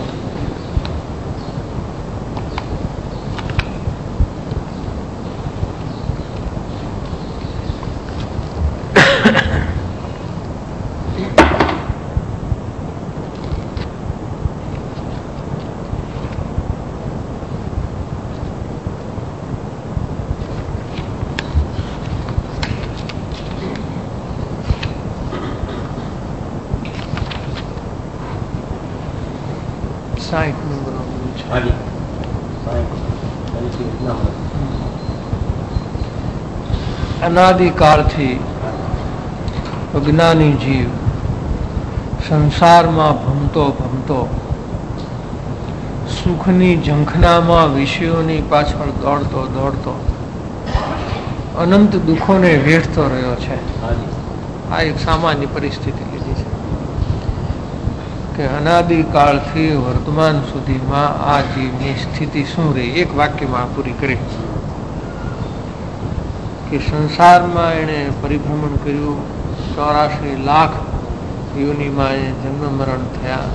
અનાદિકાળથી અજ્ઞાની જીવ સંસારમાં ભમતો સુખની ઝંખનામાં વિષયોની પાછળ દોડતો દોડતો અનંત દુઃખોને વેઠતો રહ્યો છે. આ એક સામાન્ય પરિસ્થિતિ લીધી છે કે અનાદિકાળથી વર્તમાન સુધીમાં આ જીવની સ્થિતિ શું રહી. એક વાક્યમાં પૂરી કરી કે સંસારમાં એણે પરિભ્રમણ કર્યું, 84 લાખ યોનિમાં એને જન્મ મરણ થયા.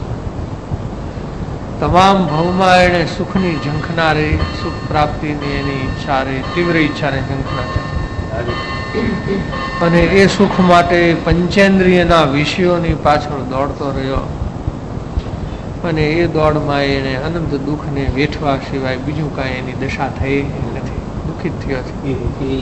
તમામ ભવમાં એણે સુખની ઝંખના રહી, સુખ પ્રાપ્તિની એની ઈચ્છા રહી, તીવ્ર ઈચ્છાને ઝંખના થઈ. અને એ સુખ માટે પંચેન્દ્રિયના વિષયોની પાછળ દોડતો રહ્યો અને એ દોડમાં એને અનંત દુઃખને વેઠવા સિવાય બીજું કાંઈ એની દશા થઈ નથી. દુઃખિત થયો છે.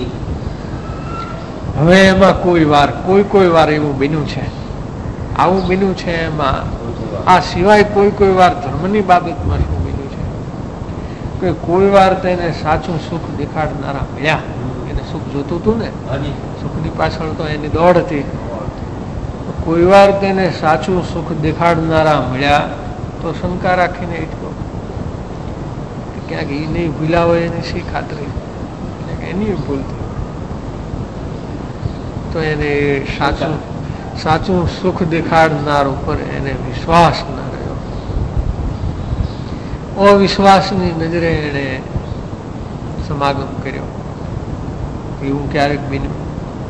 હવે એમાં કોઈ વાર એવું બન્યું છે, આવું બન્યું છે એમાં આ સિવાય કોઈ વાર ધર્મની બાબતમાં શું બન્યું છે કે કોઈ વાર તેને સાચું સુખ દેખાડનારા મળ્યા. એને સુખ જોતું હતું ને, સુખની પાછળ તો એની દોડ હતી. કોઈ વાર તેને સાચું સુખ દેખાડનારા મળ્યા તો શંકા રાખીને એટલો કે ક્યાંક એ નહીં ભૂલા હોય એની શી ખાતરી, એની ભૂલતી તો એને સાચું સુખ દેખાડનાર ઉપર એને વિશ્વાસ ન રહ્યો. અવિશ્વાસની નજરે એને સમાગમ કર્યો. એવું ક્યારેક બન્યું.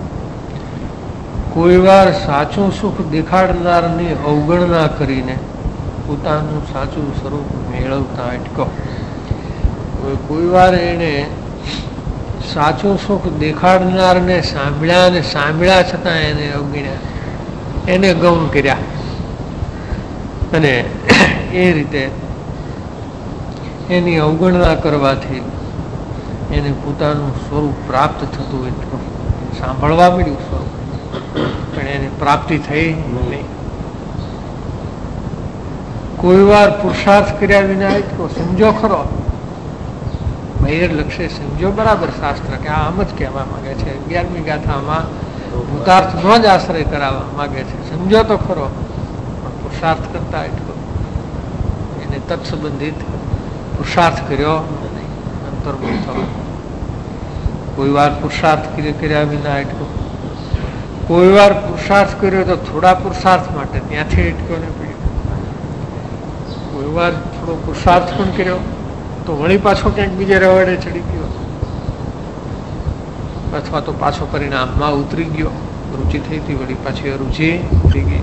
કોઈ વાર સાચું સુખ દેખાડનારની અવગણના કરીને પોતાનું સાચું સ્વરૂપ મેળવતા અટકો. કોઈ વાર એને સાચું સુખ દેખાડનારને સાંભળ્યા છતાં એને અવગણ્યા, એને ગૌણ કર્યા અને એ રીતે એની અવગણના કરવાથી એને પોતાનું સ્વરૂપ પ્રાપ્ત થતું એટલું સાંભળવા મળ્યું સ્વરૂપ, પણ એને પ્રાપ્તિ થઈ નહીં. કોઈ વાર પુરુષાર્થ કર્યા વિના એટલો સમજો ખરો, બહિર લક્ષ્ય સમજો બરાબર શાસ્ત્ર કે આ આમ જ કહેવા માંગે છે. 11મી ગાથામાં ભૂતાર્થનો જ આશ્રય કરાવવા માંગે છે. સમજો તો ખરો, પણ પુરુષાર્થ કરતા એટલો એને તત્સંબંધિત પુરુષાર્થ કર્યો અંતર્મુખ થયો. કોઈ વાર પુરુષાર્થ કર્યા વિના એટલો, કોઈ વાર પુરુષાર્થ કર્યો તો થોડા પુરુષાર્થ માટે ત્યાંથી અટક્યો ને પીડ્યો. કોઈ વાર થોડો પુરુષાર્થ પણ કર્યો તો વળી પાછો ક્યાંક બીજે રવાડે ચડી ગયો, અથવા તો પાછો પરિણામમાં ઉતરી ગયો. રુચિ થઈ હતી, વળી પાછી અરુચિ થઈ ગઈ.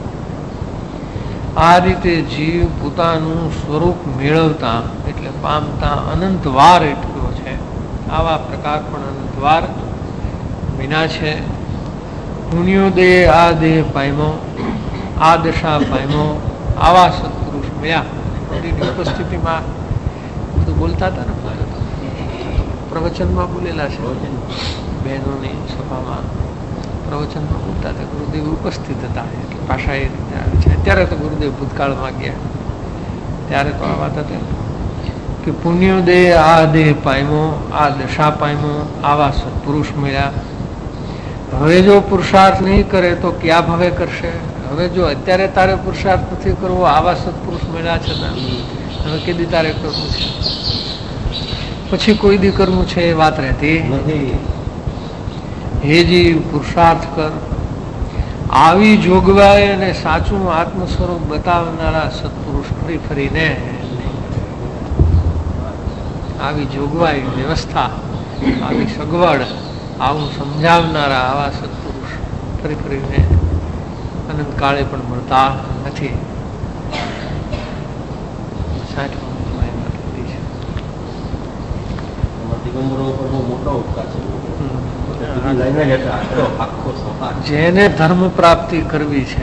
આ રીતે જીવ પોતાનું સ્વરૂપ મેળવતા એટલે પામતા અનંત વાર એટલો છે. આવા પ્રકાર પણ અનંત વાર વિના છે. પુણ્યોદય આ દેહ પામ્યો, આ દશા પામ્યો, આવા સત્પુરુષ મળ્યા. મોટીની ઉપસ્થિતિમાં બધું બોલતા હતા ને, પ્રવચનમાં બોલેલા છે. બહેનોની સભામાં પ્રવચનમાં બોલતા હતા. ગુરુદેવ ઉપસ્થિત હતા એટલે ભાષા એ રીતે આવી છે. અત્યારે તો ગુરુદેવ ભૂતકાળમાં ગયા, ત્યારે તો આ વાત હતી કે પુણ્યોદય આ દેહ પામ્યો, આ દશા પામ્યો, આવા સત્પુરુષ મળ્યા. હવે જો પુરુષાર્થ નહીં કરે તો ક્યાં ભવે કરશે? હવે જો અત્યારે તારે પુરુષાર્થ નથી કરવો, આવા સત્પુરુષ મળ્યા છે ને, હવે કેદી તારે કરવું છે? પછી કોઈ દી કરવું છે એ વાત રહેતી નથી. હે જીવ, પુરુષાર્થ કર. આવી જોગવાઈ અને સાચું આત્મ સ્વરૂપ બતાવનારા સત્પુરુષ ફરીને આવી જોગવાઈ વ્યવસ્થા, આવી સગવડ, આવું સમજાવનારા આવા સત્પુરુષ ફરીને અનંત કાળે પણ મળતા નથી. જેને ધર્મ પ્રાપ્તિ કરવી છે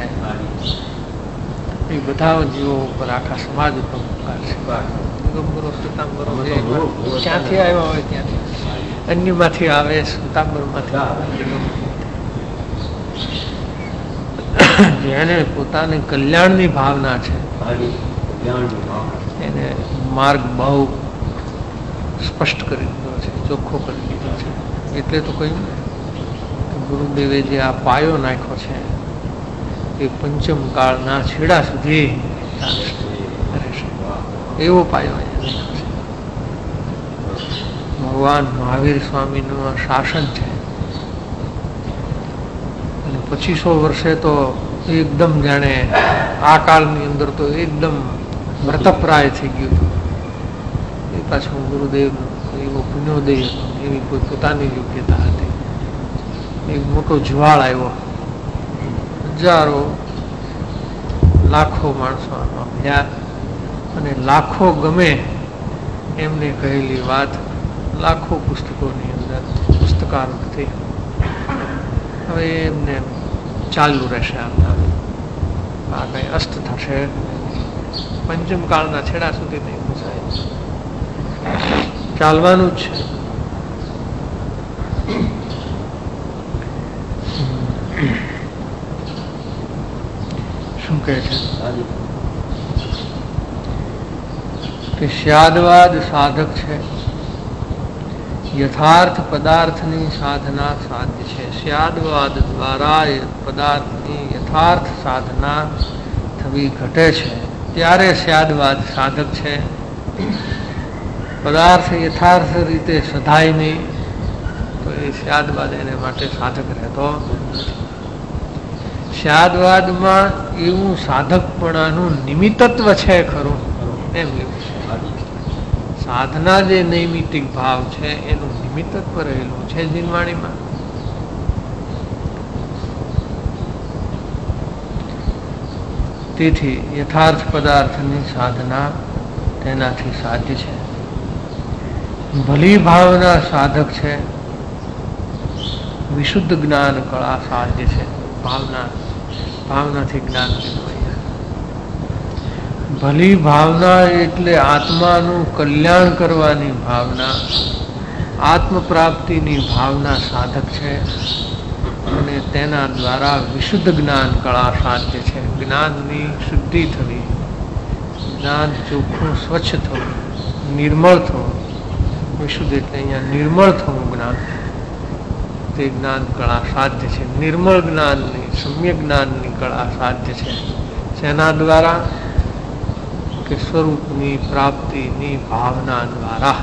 એ બધા જીવો ઉપર, આખા સમાજ ઉપર ઉપકાર છે. દિગંબરો શ્વેતાંબરો ક્યાંથી આવ્યા હોય ત્યાંથી, અન્યમાંથી આવે, શ્વેતાંબરમાંથી આવે. જેને પોતાની કલ્યાણની ભાવના છે એને માર્ગ બહુ સ્પષ્ટ કરી દીધો છે, ચોખ્ખો કરી દીધો છે. એટલે તો કહ્યું કે ગુરુદેવે જે આ પાયો નાખ્યો છે એ પંચમ કાળના છેડા સુધી રહેશે. એવો પાયો અહીંયા છે. ભગવાન મહાવીર સ્વામીનું આ શાસન છે. અને 2500 વર્ષે તો એકદમ જાણે આ કાળની અંદર તો એકદમ મૃતપ્રાય થઈ ગયું હતું. એ પાછું ગુરુદેવ એવો પુણ્યોદય હતો, એવી કોઈ પોતાની યોગ્યતા હતી. એક મોટો જ્વાળ આવ્યો, હજારો લાખો માણસો આમાં ભર્યા અને લાખો ગમે એમને કહેલી વાત લાખો પુસ્તકોની અંદર પુસ્તકારૂપ થઈ. હવે એમને ચાલુ રહેશે. આ કઈ અસ્ત થશે, પંચમ કાળના છેડા સુધી નહીં પૂછાય, ચાલવાનું જ છે. શું કહે છે કે સ્યાદવાદ સાધક છે, યથાર્થ પદાર્થની સાધના સાધ્ય છે. સ્યાદવાદ દ્વારા પદાર્થની યથાર્થ સાધના થવી ઘટે છે ત્યારે સ્યાદવાદ સાધક છે. પદાર્થ યથાર્થ રીતે સધાય નહીં તો એ સ્યાદવાદ એને માટે સાધક રહેતો નથી. સ્યાદવાદમાં એવું સાધકપણાનું નિમિત્તત્વ છે ખરું એમ લેવું છે. સાધના જે નૈમિતિક ભાવ છે એનું નિમિત્તત્વ રહેલું છે જીનવાણીમાં. તેથી યથાર્થ પદાર્થની સાધના તેનાથી સાધ્ય છે. ભલી ભાવના સાધક છે, વિશુદ્ધ જ્ઞાન કળા સાધ્ય છે. ભાવનાથી જ્ઞાન લીધું. ભલી ભાવના એટલે આત્માનું કલ્યાણ કરવાની ભાવના, આત્મ પ્રાપ્તિની ભાવના સાધક છે અને તેના દ્વારા વિશુદ્ધ જ્ઞાન કળા સાધ્ય છે. જ્ઞાનની શુદ્ધિ થવી, જ્ઞાન ચોખ્ખું સ્વચ્છ થવું, નિર્મળ થવું. વિશુદ્ધ એટલે અહીંયા નિર્મળ થવું જ્ઞાન, તે જ્ઞાન કળા સાધ્ય છે. નિર્મળ જ્ઞાનની, સમ્યક જ્ઞાનની કળા સાધ્ય છે. જેના દ્વારા કે સ્વરૂપની પ્રાપ્તિની ભાવના દ્વારા.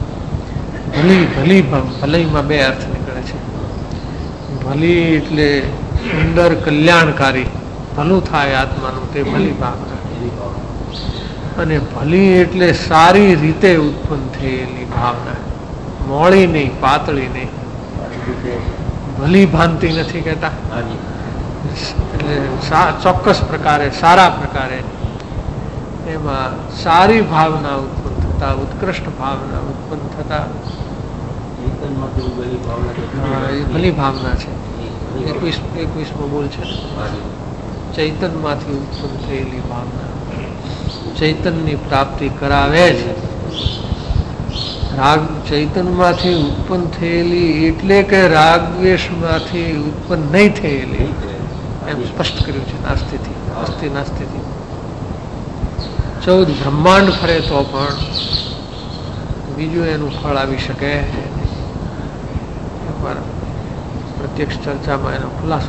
ભલીમાં બે અર્થ નીકળે છે. ભલી એટલે સુંદર કલ્યાણકારી, ભલું થાય આત્માનું, તે ભલી ભાવના. અને ભલી એટલે સારી રીતે ઉત્પન્ન થયેલી ભાવના, મોળી નહીં, પાતળી નહીં. ભલી ભાંતિ નથી કહેતા, એટલે ચોક્કસ પ્રકારે, સારા પ્રકારે એમાં સારી ભાવના ઉત્પન્ન થતા, ઉત્કૃષ્ટ ભાવના ઉત્પન્ન થતા. ભલી ભાવના છે. 21મો બોલ છે, ચૈતનમાંથી ઉત્પન્ન થયેલી ભાવના ચૈતનની પ્રાપ્તિ કરાવે છે. રાગ ચૈતનમાંથી ઉત્પન્ન થયેલી એટલે કે રાગદ્વેષમાંથી ઉત્પન્ન નહીં થયેલી એમ સ્પષ્ટ કર્યું છે. નાસ્તિથી અસ્થિ નાસ્તિથી 14 બ્રહ્માંડ ફરે તો પણ બીજું એનું ફળ આવી શકે. પ્રત્યક્ષ ચર્ચામાં એનો ખુલાસો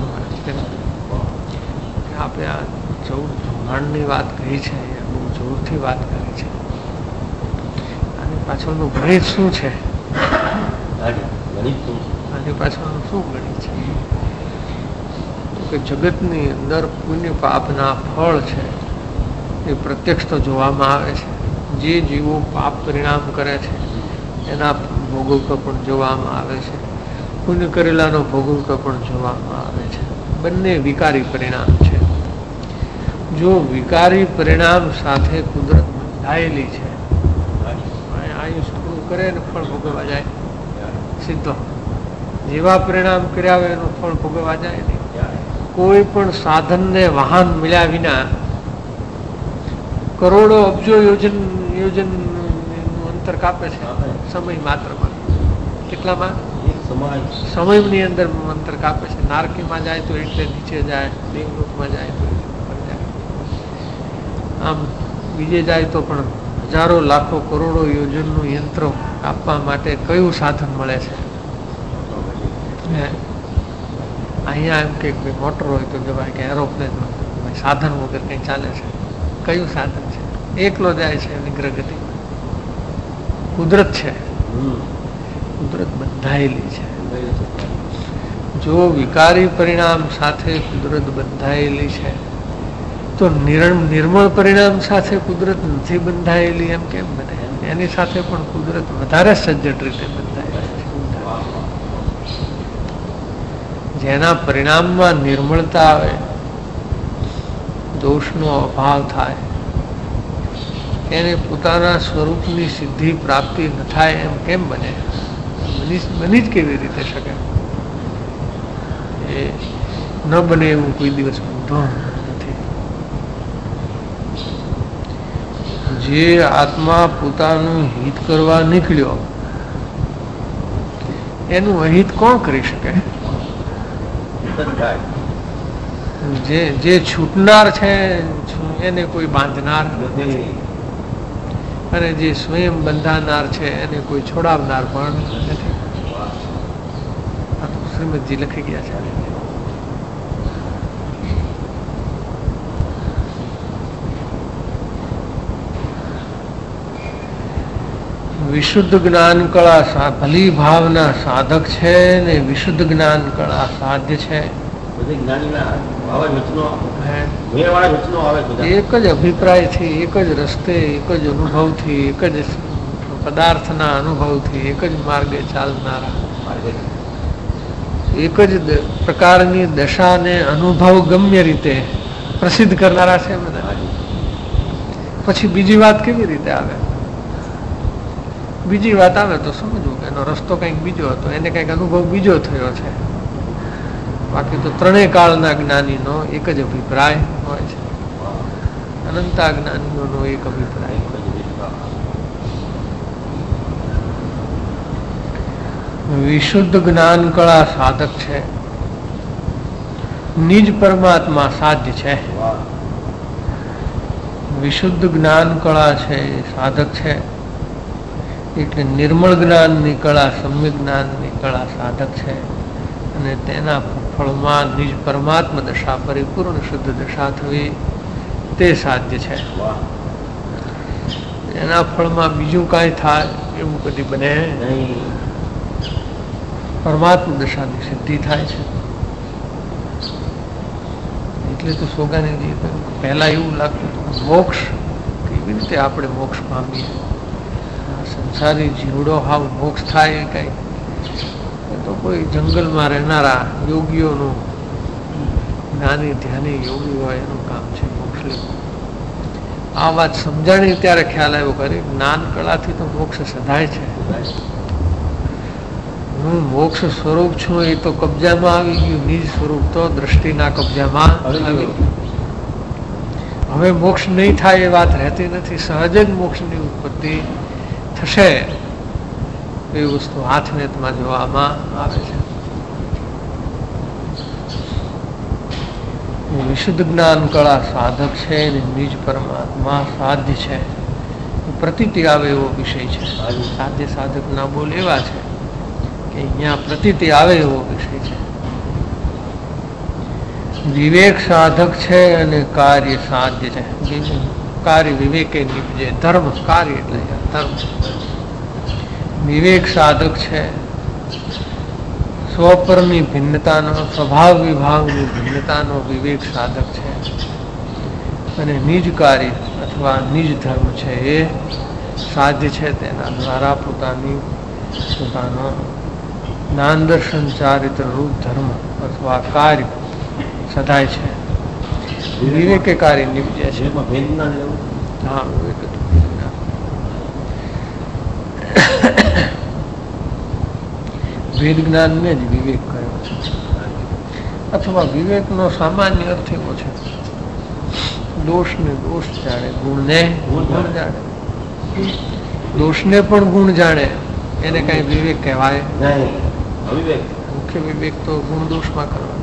આપણે આ 14 બ્રહ્માંડની વાત કરી છે, બહુ જોરથી વાત કરી છે. આની પાછળનું ગણિત શું છે? આની પાછળનું શું ગણિત છે? કે જગતની અંદર પુણ્ય પાપના ફળ છે એ પ્રત્યક્ષ તો જોવામાં આવે છે. જે જીવો પાપ પરિણામ કરે છે એના ભોગવતો પણ જોવામાં આવે છે, પુણ્ય કરેલાનો ભોગવતો પણ જોવામાં આવે છે. બંને વિકારી પરિણામ છે. જો વિકારી પરિણામ સાથે કુદરત બંધાયેલી છે, આયુષ પૂરું કરે ને ફળ ભોગવવા જાય સીધો. જેવા પરિણામ કર્યા હોય એનું ફળ ભોગવવા જાય નહીં. કોઈ પણ સાધનને વાહન મળ્યા વિના કરોડો અબજો યોજન અંતર કાપે છે સમય માત્રમાં. કેટલામાં? સમયની અંદર અંતર કાપે છે. નારકીમાં જાય તો એટલે નીચે જાય, દેવલોકમાં જાય તો ઉપર જાય, આમ બીજે જાય તો પણ હજારો લાખો કરોડો યોજનનું યંત્ર કાપવા માટે કયું સાધન મળે છે? અહીંયા એમ કે મોટર હોય તો કહેવાય કે એરોપ્લેન હોય, સાધન વગર કંઈ ચાલે છે? કયું સાધન છે? એકલો જાય છે વિગ્રહ ગતિ. કુદરત છે, કુદરત બંધાયેલી છે. જો વિકારી પરિણામ સાથે કુદરત બંધાયેલી છે તો નિર્મળ પરિણામ સાથે કુદરત નથી બંધાયેલી એમ કેમ બને? એની સાથે પણ કુદરત વધારે સજ્જડ રીતે બંધાયેલી છે. જેના પરિણામમાં નિર્મળતા આવે, દોષનો અભાવ થાય, એને પોતાના સ્વરૂપની સિદ્ધિ પ્રાપ્તિ ન થાય એમ કેમ બને? બની જ કેવી રીતે શકે? એ ન બને એવું કોઈ દિવસ બનતો નથી. જે આત્મા પોતાનું હિત કરવા નીકળ્યો એનું અહિત કોણ કરી શકે? જે છૂટનાર છે એને કોઈ બાંધનાર નથી, અને જે સ્વયં બંધાનાર છે એને કોઈ છોડાવનાર પણ નથી. આ તો શ્રીમદજી લખી ગયા છે. વિશુદ્ધ જ્ઞાન કળા ભલી ભાવના સાધક છે ને વિશુદ્ધ જ્ઞાન કળા સાધ્ય છે. એક જ અભિપ્રાયથી, એક જ રસ્તે, એક જ અનુભવથી, એક જ પદાર્થના અનુભવથી, એક જ માર્ગે ચાલનારા, એક જ પ્રકારની દશાને અનુભવ ગમ્ય રીતે પ્રસિદ્ધ કરનારા છે બધા. પછી બીજી વાત કેવી રીતે આવે? બીજી વાત આવે તો સમજવું કે એનો રસ્તો કંઈક બીજો હતો, એને કંઈક અનુભવ બીજો થયો છે. બાકી તો ત્રણેય કાળના જ્ઞાનીનો એક જ અભિપ્રાય હોય છે. અનંતા જ્ઞાનીઓનો એક અભિપ્રાય. વિશુદ્ધ જ્ઞાન કળા સાધક છે, નિજ પરમાત્મા સાધ્ય છે. વિશુદ્ધ જ્ઞાન કળા છે એ સાધક છે, એટલે નિર્મળ જ્ઞાનની કળા, સમ્યક જ્ઞાનની કળા સાધક છે, અને તેના ફળમાં નિજ પરમાત્મા દશા, પરિપૂર્ણ શુદ્ધ દશા થવી તે સાધ્ય છે. એના ફળમાં બીજું કાંઈ થાય એવું કદી બને નહીં. પરમાત્મા દશાની સિદ્ધિ થાય છે. એટલે તો સોગાનીજી પહેલા એવું લાગતું હતું મોક્ષ કેવી રીતે આપણે મોક્ષ પામીએ, સંસારી જીવડો હાવ મોક્ષ થાય કઈ? એ તો કોઈ જંગલમાં રહેનારા યોગીઓનું, જ્ઞાની ધ્યાની યોગી હોય એનું કામ છે મોક્ષ લેવું. આ વાત સમજાણી ત્યારે ખ્યાલ આવ્યો કરે જ્ઞાન કળાથી તો મોક્ષ સધાય છે. હું મોક્ષ સ્વરૂપ છું એ તો કબજામાં આવી ગયું, નિજ સ્વરૂપ તો દ્રષ્ટિના કબજામાં આવી ગયું. હવે મોક્ષ નહીં થાય એ વાત રહેતી નથી. સહજ જ મોક્ષની ઉત્પત્તિ થશે એ વસ્તુ હાથનેતમાં જોવામાં આવે છે. વિશુદ્ધ જ્ઞાન કળા સાધક છે અને નિજ પરમાત્મા સાધ્ય છે. પ્રતીતિ આવે એવો વિષય છે. સાધ્ય સાધક ના બોલ એવા છે કે અહીંયા પ્રતીતિ આવે એવો વિષય છે. વિવેક સાધક છે અને કાર્ય સાધ્ય છે. કાર્ય વિવેકે નિપજે, ધર્મ કાર્ય એટલે ધર્મ. વિવેક સાધક છે, સ્વપરની ભિન્નતાનો, સ્વભાવ વિભાગની ભિન્નતાનો વિવેક સાધક છે, અને નિજ કાર્ય અથવા નિજ ધર્મ છે એ સાધ્ય છે. તેના દ્વારા પોતાનો જ્ઞાન દર્શન ચારિત્ર રૂપ ધર્મ અથવા કાર્ય સદાય છે. વિવેકે કાર્ય નિપજે છે. હા, વિવેક વેદ જ્ઞાન ને જ વિવેક કહ્યો છે, અથવા વિવેકનો સામાન્ય અર્થ એવો છે દોષને દોષ જાણે, ગુણને ગુણ જાણે. દોષને પણ ગુણ જાણે એને કઈ વિવેક કહેવાય નહીં. મુખ્ય વિવેક તો ગુણ દોષમાં કરવાનો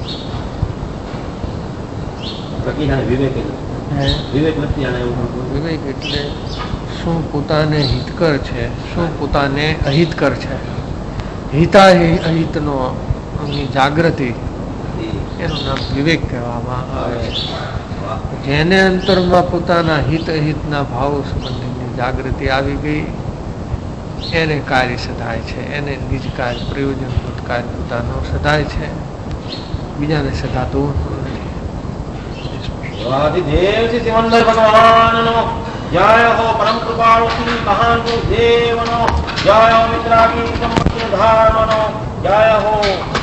છે. વિવેક એટલે શું પોતાને હિતકર છે, શું પોતાને અહિતકર છે. હિતા અહિતનો જાગૃતિ એનું નામ વિવેક કહેવામાં આવે છે. જેને અંતરમાં પોતાના હિત અહિતના ભાવો સંબંધીની જાગૃતિ આવી ગઈ એને કાર્ય સધાય છે, એને નિજ કાર્ય પ્રયોજનભૂત કાર્ય પોતાનો સધાય છે, બીજાને સધાતું દેવ શ્રી સિમંદર ભગવાનનો જય હો. પરમ કૃપાળુ શ્રી મહાન ગુરુદેવનો જય હો. મિત્રાગી સંપત્તિ ધારણનો જય હો.